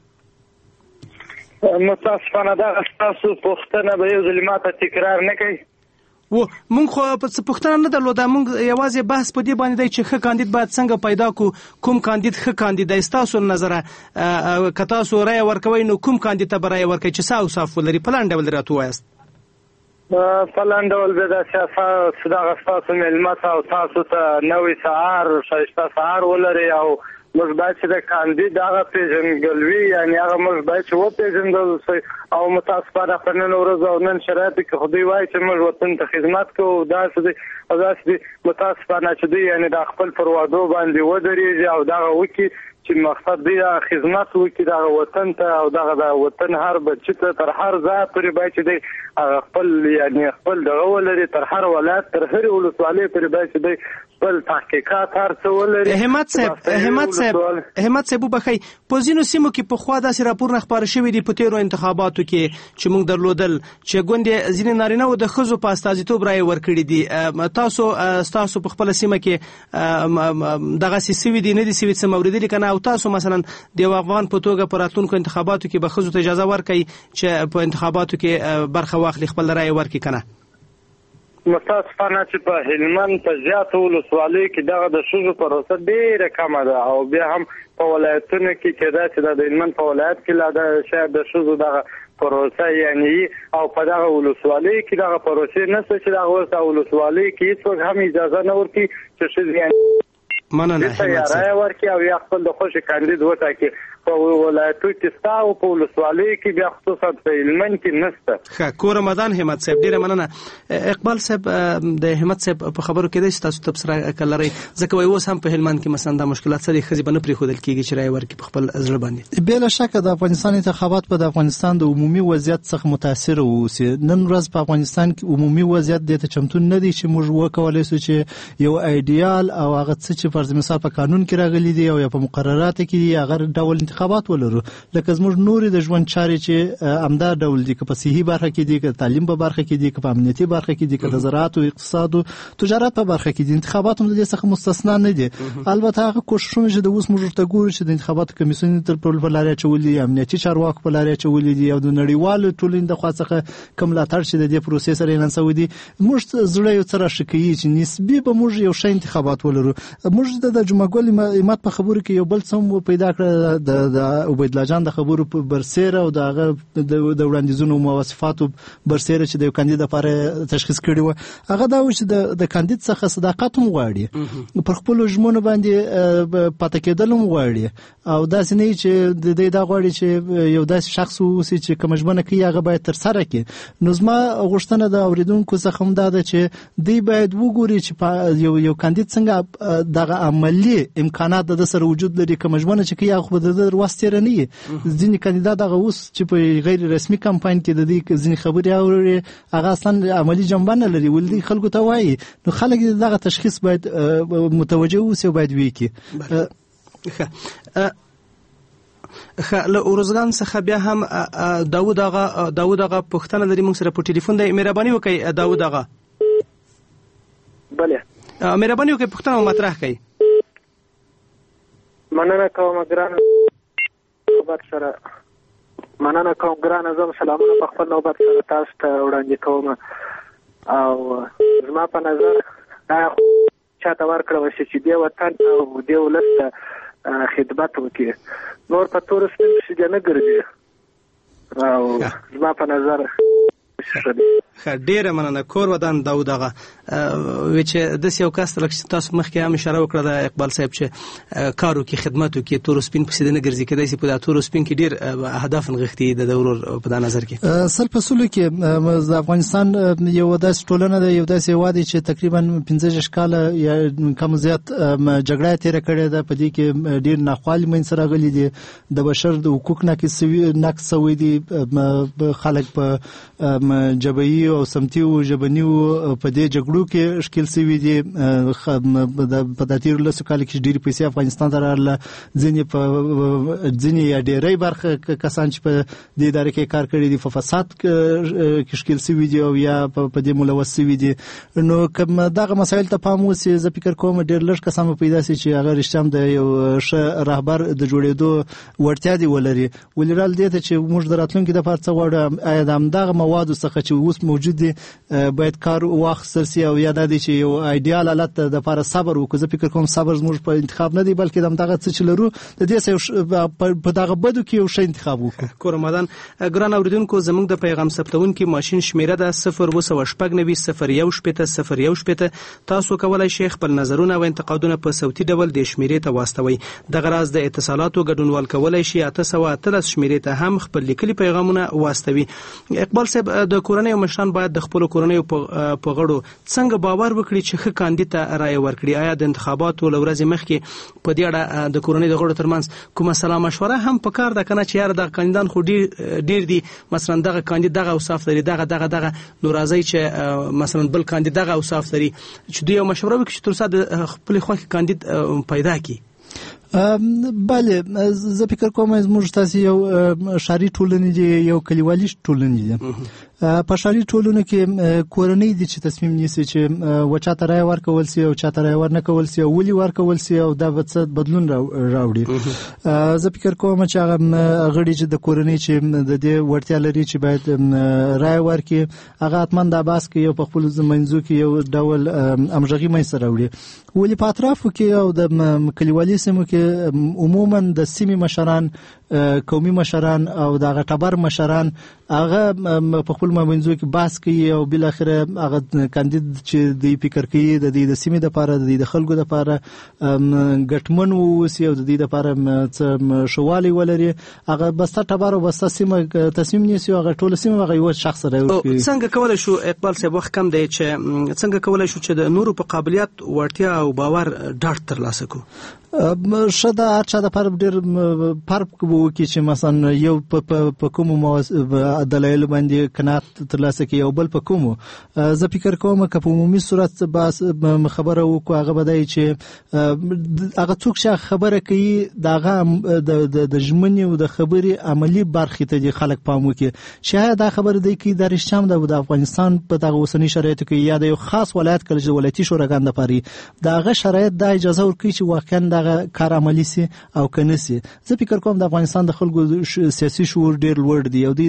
متاسفانه دغه ستاسو پوښتنه به یو ځل ماته تکرار نه کوي. مونږ خو په پوښتنه نه درلوده، مونږ یوازې بحث په دې باندې دی چې ښه کاندید باید څنګه پیدا کو، کوم کاندید ښه کاندید دی ستاسو نظره، که تاسو رایه ورکوئ نو کوم کاندید ته به رایه ورکوئ چې څه اوصاف ولري؟ په لنډ ډول راته ووایاست. په لنډ ډول زه داسې دغه ستاسو مېلمه ته او تاسو ته نوی سهار ښایسته سهار ولري او موږ باید چې د کاندید هغه پېژندګلوي یعنې هغه موږ باید چې وپېژندل شي. او متاسفانه په نن ورځ او نن شرایطو کې خو دوی وایي چې موږ وطن ته خدمت کوو، داسې دی او داسې دی. متاسفانه چې دوی یعنې د خپل پر وعدو باندې ودرېږي او دغه وکړي چې مقصد دی خدمت وکړي دغه وطن ته او دغه د وطن هر بچي ته تر هر ځای پورې باید چې دی خپل یعنې خپل دغه ولري، تر هر ولایت تر هرې ولسوالۍ پورې باید چې دی خپل تحقیقات هر څه ولري. همت صاحب وبخئ، په ځینو سیمو کې پخوا داسې راپورونه خپاره شوي دي په تېرو انتخاباتو کې چې موږ درلودل چې ګوندې ځینې نارینهو د ښځو په استازیتوب رایې ورکړي دي. ستاسو په خپله سیمه کې دغسې سوي دي نه دي سوي څه مو اورېدلي که نه؟ او تاسو مثلا د یو افغان په توګه په راتلونکو انتخاباتو کې به ښځو ته اجازه ورکړئ چې په انتخاباتو کې برخه واخلي، خپل رایې ورکړي که نه؟ متاسفانه چې په هلمند په زیاتو ولسوالیو کې دغه د ښځو پروسه ډېره کمه ده او بیا هم په ولایتونو کې کېدای چې د هلمند په ولایت کې لا شاید د ښځو دغه پروسه یعنې او په دغه ولسوالیو کې دغه پروسې نشته چې دغه اوس ولسوالیو کې هېڅوک هم اجازه نه ورکړي چې ښځې یعنې مننه رایه ورکړي او یا خپل د خوښې کاندید وټاکي. په ولایتو کې ستا او په ولسوالیو کې بیا خصوصا په هلمند کې نشته. ښه، کور رمضان همت صاحب ډېره مننه. اقبال صاحب د همت صاحب په خبرو کې دی چې تاسو تبصره لرئ، ځکه وایي اوس هم په هلمند کې مثلا دا مشکلات څه دي، ښځې به نه پرېښودل کېږي چې رایه ورکړي په خپل زړه باندې. بلا شکه د افغانستان انتخابات په د افغانستان د عمومي وضعیت څخه متاثر واوسي. نن ورځ په افغانستان کې عمومي وضعیت دې ته چمتو نه دی چې موږ وکولای شو چې یو ایډیال او هغه څه چې فرض مثال په قانون کې راغلي دي او یا په مقرراتو کې هغه ډول انتخابات ولرو، لکه زموږ نورې د ژوند چارې چې همدا ډول دي، که په صحي برخه کې دي، که تعلیم په برخه کې دي، که په امنیتي برخه کې دي، که د زراعت او اقتصاد او تجارت په برخه کې دي. انتخابات هم د دې څخه مستثنا نه دي. البته هغه کوښښونه چې د اوس موږ ورته ګورو چې د انتخاباتو کمیسیون تر په لارې اچولي دي، امنیتي چارواکو په لارې اچولي دي او د نړیوالو ټولنې د خوا څخه کوم ملاتړ چې د دې پروسې سره اعلان شوی دي، موږ زړه یو څه راښه کوي چې نسبي به موږ یو ښه انتخابات ولرو. موږ د جمعه ګل همت په خبرو کې یو بل څه پیدا کړ، د د عبید الله جان د خبرو په برسېره او د هغه د وړاندیزونو مواصفاتو برسېره چې د یو کاندید لپاره تشخیص کړی و هغه دا و چې د کاندید څخه صداقت هم غواړي پر خپلو ژمنو باندې پاتې کېدل هم غواړي او داسې نه چې د دې دا غواړي چې یو داسې شخص اوسي چې کوم ژمنه کوي هغه باید ترسره کړي. نو زما غوښتنه د اوریدونکو څخه هم دا ده چې دوی باید وګوري چې یو کاندید څنګه دغه عملی امکانات د سره وجود لري کوم ژمنه چې کوي هغه د واسطه نه وي. ځینې کاندیدات هغه اوس چې په غیر رسمي کمپاین کې د دې ځینې خبرې اوري هغه اصلا عملی جنبه نه لري ولې خلکو ته وایي. نو خلک دغه تشخیص باید متوجه اوسي او باید وکړي. له اورزګان څخه بیا هم داوود آغا پښتنه لري موږ سره په ټلیفون دی. مهرباني وکړئ داوود آغا. بله مهرباني وکړئ پښتنه مطرح کړئ. مننه کوم ګران نوبت سره مننه کوم ګران زم سلامونه په خپل نوبت سره تاسو ته وړاندې کوم او زما په نظر چاته ورکړل شي چې دی وطن او دی ولست خدمت وکړي نور په تور سپین شي نه ګرځي او زما په نظر ډیره مننه کور ودان داوود آغا چې د یو کس لکه تاسو مخکې هم اشاره وکړه د اقبال صاحب چې کارو کې خدمت وکړي تور سپین په سیده نه ګرځي کېدای شي په تور سپین کې ډیر اهداف نغښتي د دورور په نظر کې سل په سلو کې د افغانستان یو داس ټولنه د یو داس وادي چې تقریبا 15 کاله یا کم زیات جګړه تیر کړې ده په دې کې ډیر ناخوالي من سره غلي دي د بشر د حقوق نقص سوي دي خلک په جبهي او سمتي او جبني په دې جګړو کې شکل سوي دي په داتیر له سکال کې ډېری پیسې افغانستان ته راغله ځینې یا ډېری برخه کسان چې په دې ادارې کې کار کړی دي په فساد کې شکل سوي دي او یا په دې ملوث سوي دي. نو کوم دغه مسایل ته پام وسی زه فکر کوم ډېر لږ کسان پیدا سي چې هغه رښتیا د یو ښه رهبر د جوړېدو وړتیا دی ولري ولرال دي چې موږ د راتلونکي د پاره څه غواړو آیا د همدغه موادو څخه چې اوس موجود دي باید کار واخیستل شي او یا د دې چې یو ایډیال حالت د لپاره صبر وکړو. زه فکر کوم صبر زموږ په انتخاب نه دی بلکې دغه څه چې لرو د دې په دغه بدو کې یو ښه انتخاب وکړو. کورمدان ګران اوریدونکو زموږ د پیغام ثبتونکو ماشين شمیره ده 029015001 تاسو کولای شئ خپل نظرونه او انتقادونه په صوتي ډول د شمیرې ته واستوي. د غراز د اتصالاتو ګډونوال کولای شي 813 شمیرې ته هم خپل لیکلي پیغامونه واستوي. اقبال صاحب د کورنۍ مشران باید د خپل کورنۍ په غړو څنګه باور وکړي چې ښه کاندید ته رائے ورکړي. آیا د انتخاباتو لورځ مخکې په دې اړه د کورنۍ د غړو ترمنځ کومه سلا مشوره هم پکار ده کنه چې یار د کاندیدان خو ډیر دي مثلا دغه کاندید دغه اوصاف لري دغه نو راځي چې مثلا بل کاندید دغه اوصاف لري چې دوی مشوره وکړي چې تر څو د خپل خوښ کاندید پیدا کړي. بله زه فکر کوم زموږ تاسو یو شاری ټولنې دي یو کلیوالي ټولنې دي. په شاری ټولنو کې کورنۍ دي چې تصمیم نیسي چې وچاته رای ورکول سي او چاته رای ورنه کول سي او ولي ورکول سي او دا بدلون راوړي. زه فکر کوم چې هغه غړي چې د کورنۍ چې د دې وړتیا لري چې باید رای ورکړي هغه اتمن د باس کې یو په خپل منځو کې یو ډول امژغي مې سره وړي. ولې په اطرافو کې او د کلیوالي سیمو کې عموما د سیمې مشران قومي مشران او د غټبر مشران هغه په خپل منځو کې باس کوي او بل اخره هغه کاندید چې د فکر کوي د دې د سیمې د لپاره د خلکو د لپاره ګټمن ووسی او د دې لپاره شوالي ولري هغه بس ټبر او بس سیمه تصمیم نیسي هغه ټول سیمه هغه یو شخص راوړي. څنګه کولای شو اقبال صاحب وخت کم دی چې څنګه کولای شو چې د نورو په قابلیت ورتیا او باور ډاډ ترلاسه کو؟ شدا اچھا د پر ډیر فرق وو کې چې مثلا یو په کوم دلایل باندې قناعت ترلاسه کوي او بل په کوم زه فکر کوم چې په عمومي صورت بس خبره وکړه هغه بدای چې هغه څوک چې خبره کوي داغه د ژمنې او د خبرې عملی برخې ته د خلک پام وکړي. شاید دا خبره دی کې د رښتام د افغانستان په دغه اوسنی شرایطو کې یا د یو خاص ولایت کله چې ولایتي شوراګان د پاري داغه شرایط د اجازه ورکړي چې واقعا کار عملی سي او کنه سي. زه فکر کوم د افغانستان د خلکو سیاسي شعور ډیر لوړ دی او د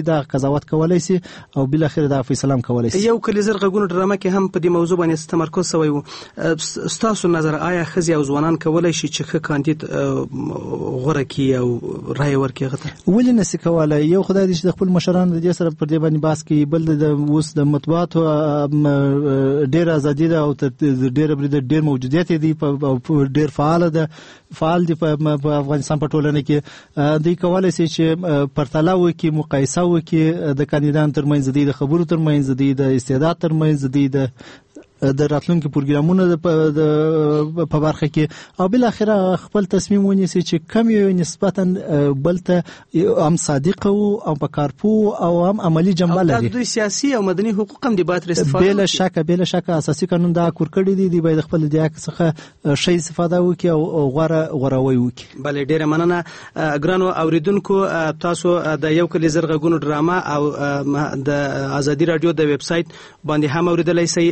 قضاوت کولای شي او بل اخر د فیصله کولای شي. یو کلی زر غږونو ډرامه کې هم په دې موضوع باندې تمرکز شوی و. ستاسو نظر آیا ښځې او ځوانان کولای شي چې ښه کاندید غوره کړي او رای ورکړي غته؟ ولې نشي کولای؟ یو خدای دې چې خپل مشران د دې سره پر دې باندې باس کوي، بل د اوس د مطبوعاتو ډېر ازادي ده او ډېر موجودیت دی او ډېر فعال دي په افغانستان په ټولنه کې. دوی کولای شي چې پرتله وکړي، مقایسه وکړي د کاندیدانو ترمنځ، د خبرو ترمنځ، د استعداد ترمنځ، د راتلونکو پروګرامونو په برخه کې، او بل اخر خپل تصمیم ونیسي چې کم یو نسبتا بلته هم صادق او په کارپو او هم عملی جنبه لري. دوی سیاسي او مدني حقوق هم د باید استفاده بلا شک اساسي قانون دا کور کړی دی باید خپل د حق څخه شی استفاده وکړي او غوروي وکړي. بله ډیره مننه ګرانو اوریدونکو. تاسو د یو کلی زر غږونو ډرامه او د ازادي رادیو د ویب سټ باندې هم اوریدلای شئ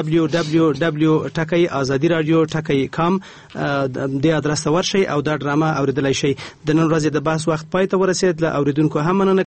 www.azadiradio.com د ادرس ورشي او دا ډرامه اوریدلای شئ. د نن ورځې د بحث وخت پای ته ورسید. له اوریدونکو هم مننه